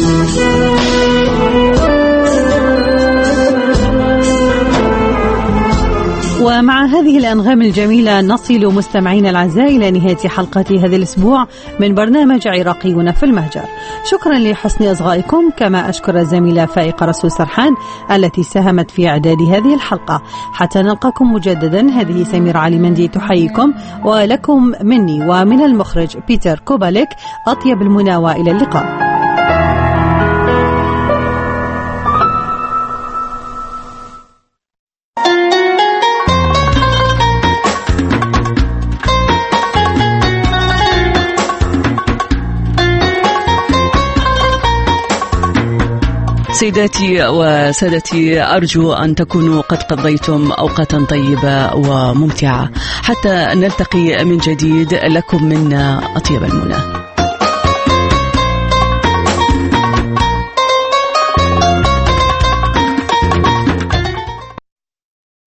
ومع هذه الأنغام الجميلة نصل مستمعين الأعزاء إلى نهاية حلقة هذا الأسبوع من برنامج عراقيون في المهجر. شكرا لحسن إصغائكم، كما أشكر الزميلة فائقة رسول سرحان التي ساهمت في إعداد هذه الحلقة. حتى نلقاكم مجددا، هذه سمير علي مندي تحييكم، ولكم مني ومن المخرج بيتر كوباليك أطيب المنى وإلى اللقاء. سيداتي وسادتي، أرجو أن تكونوا قد قضيتم أوقاتا طيبة وممتعة. حتى نلتقي من جديد، لكم منا أطيب المنى.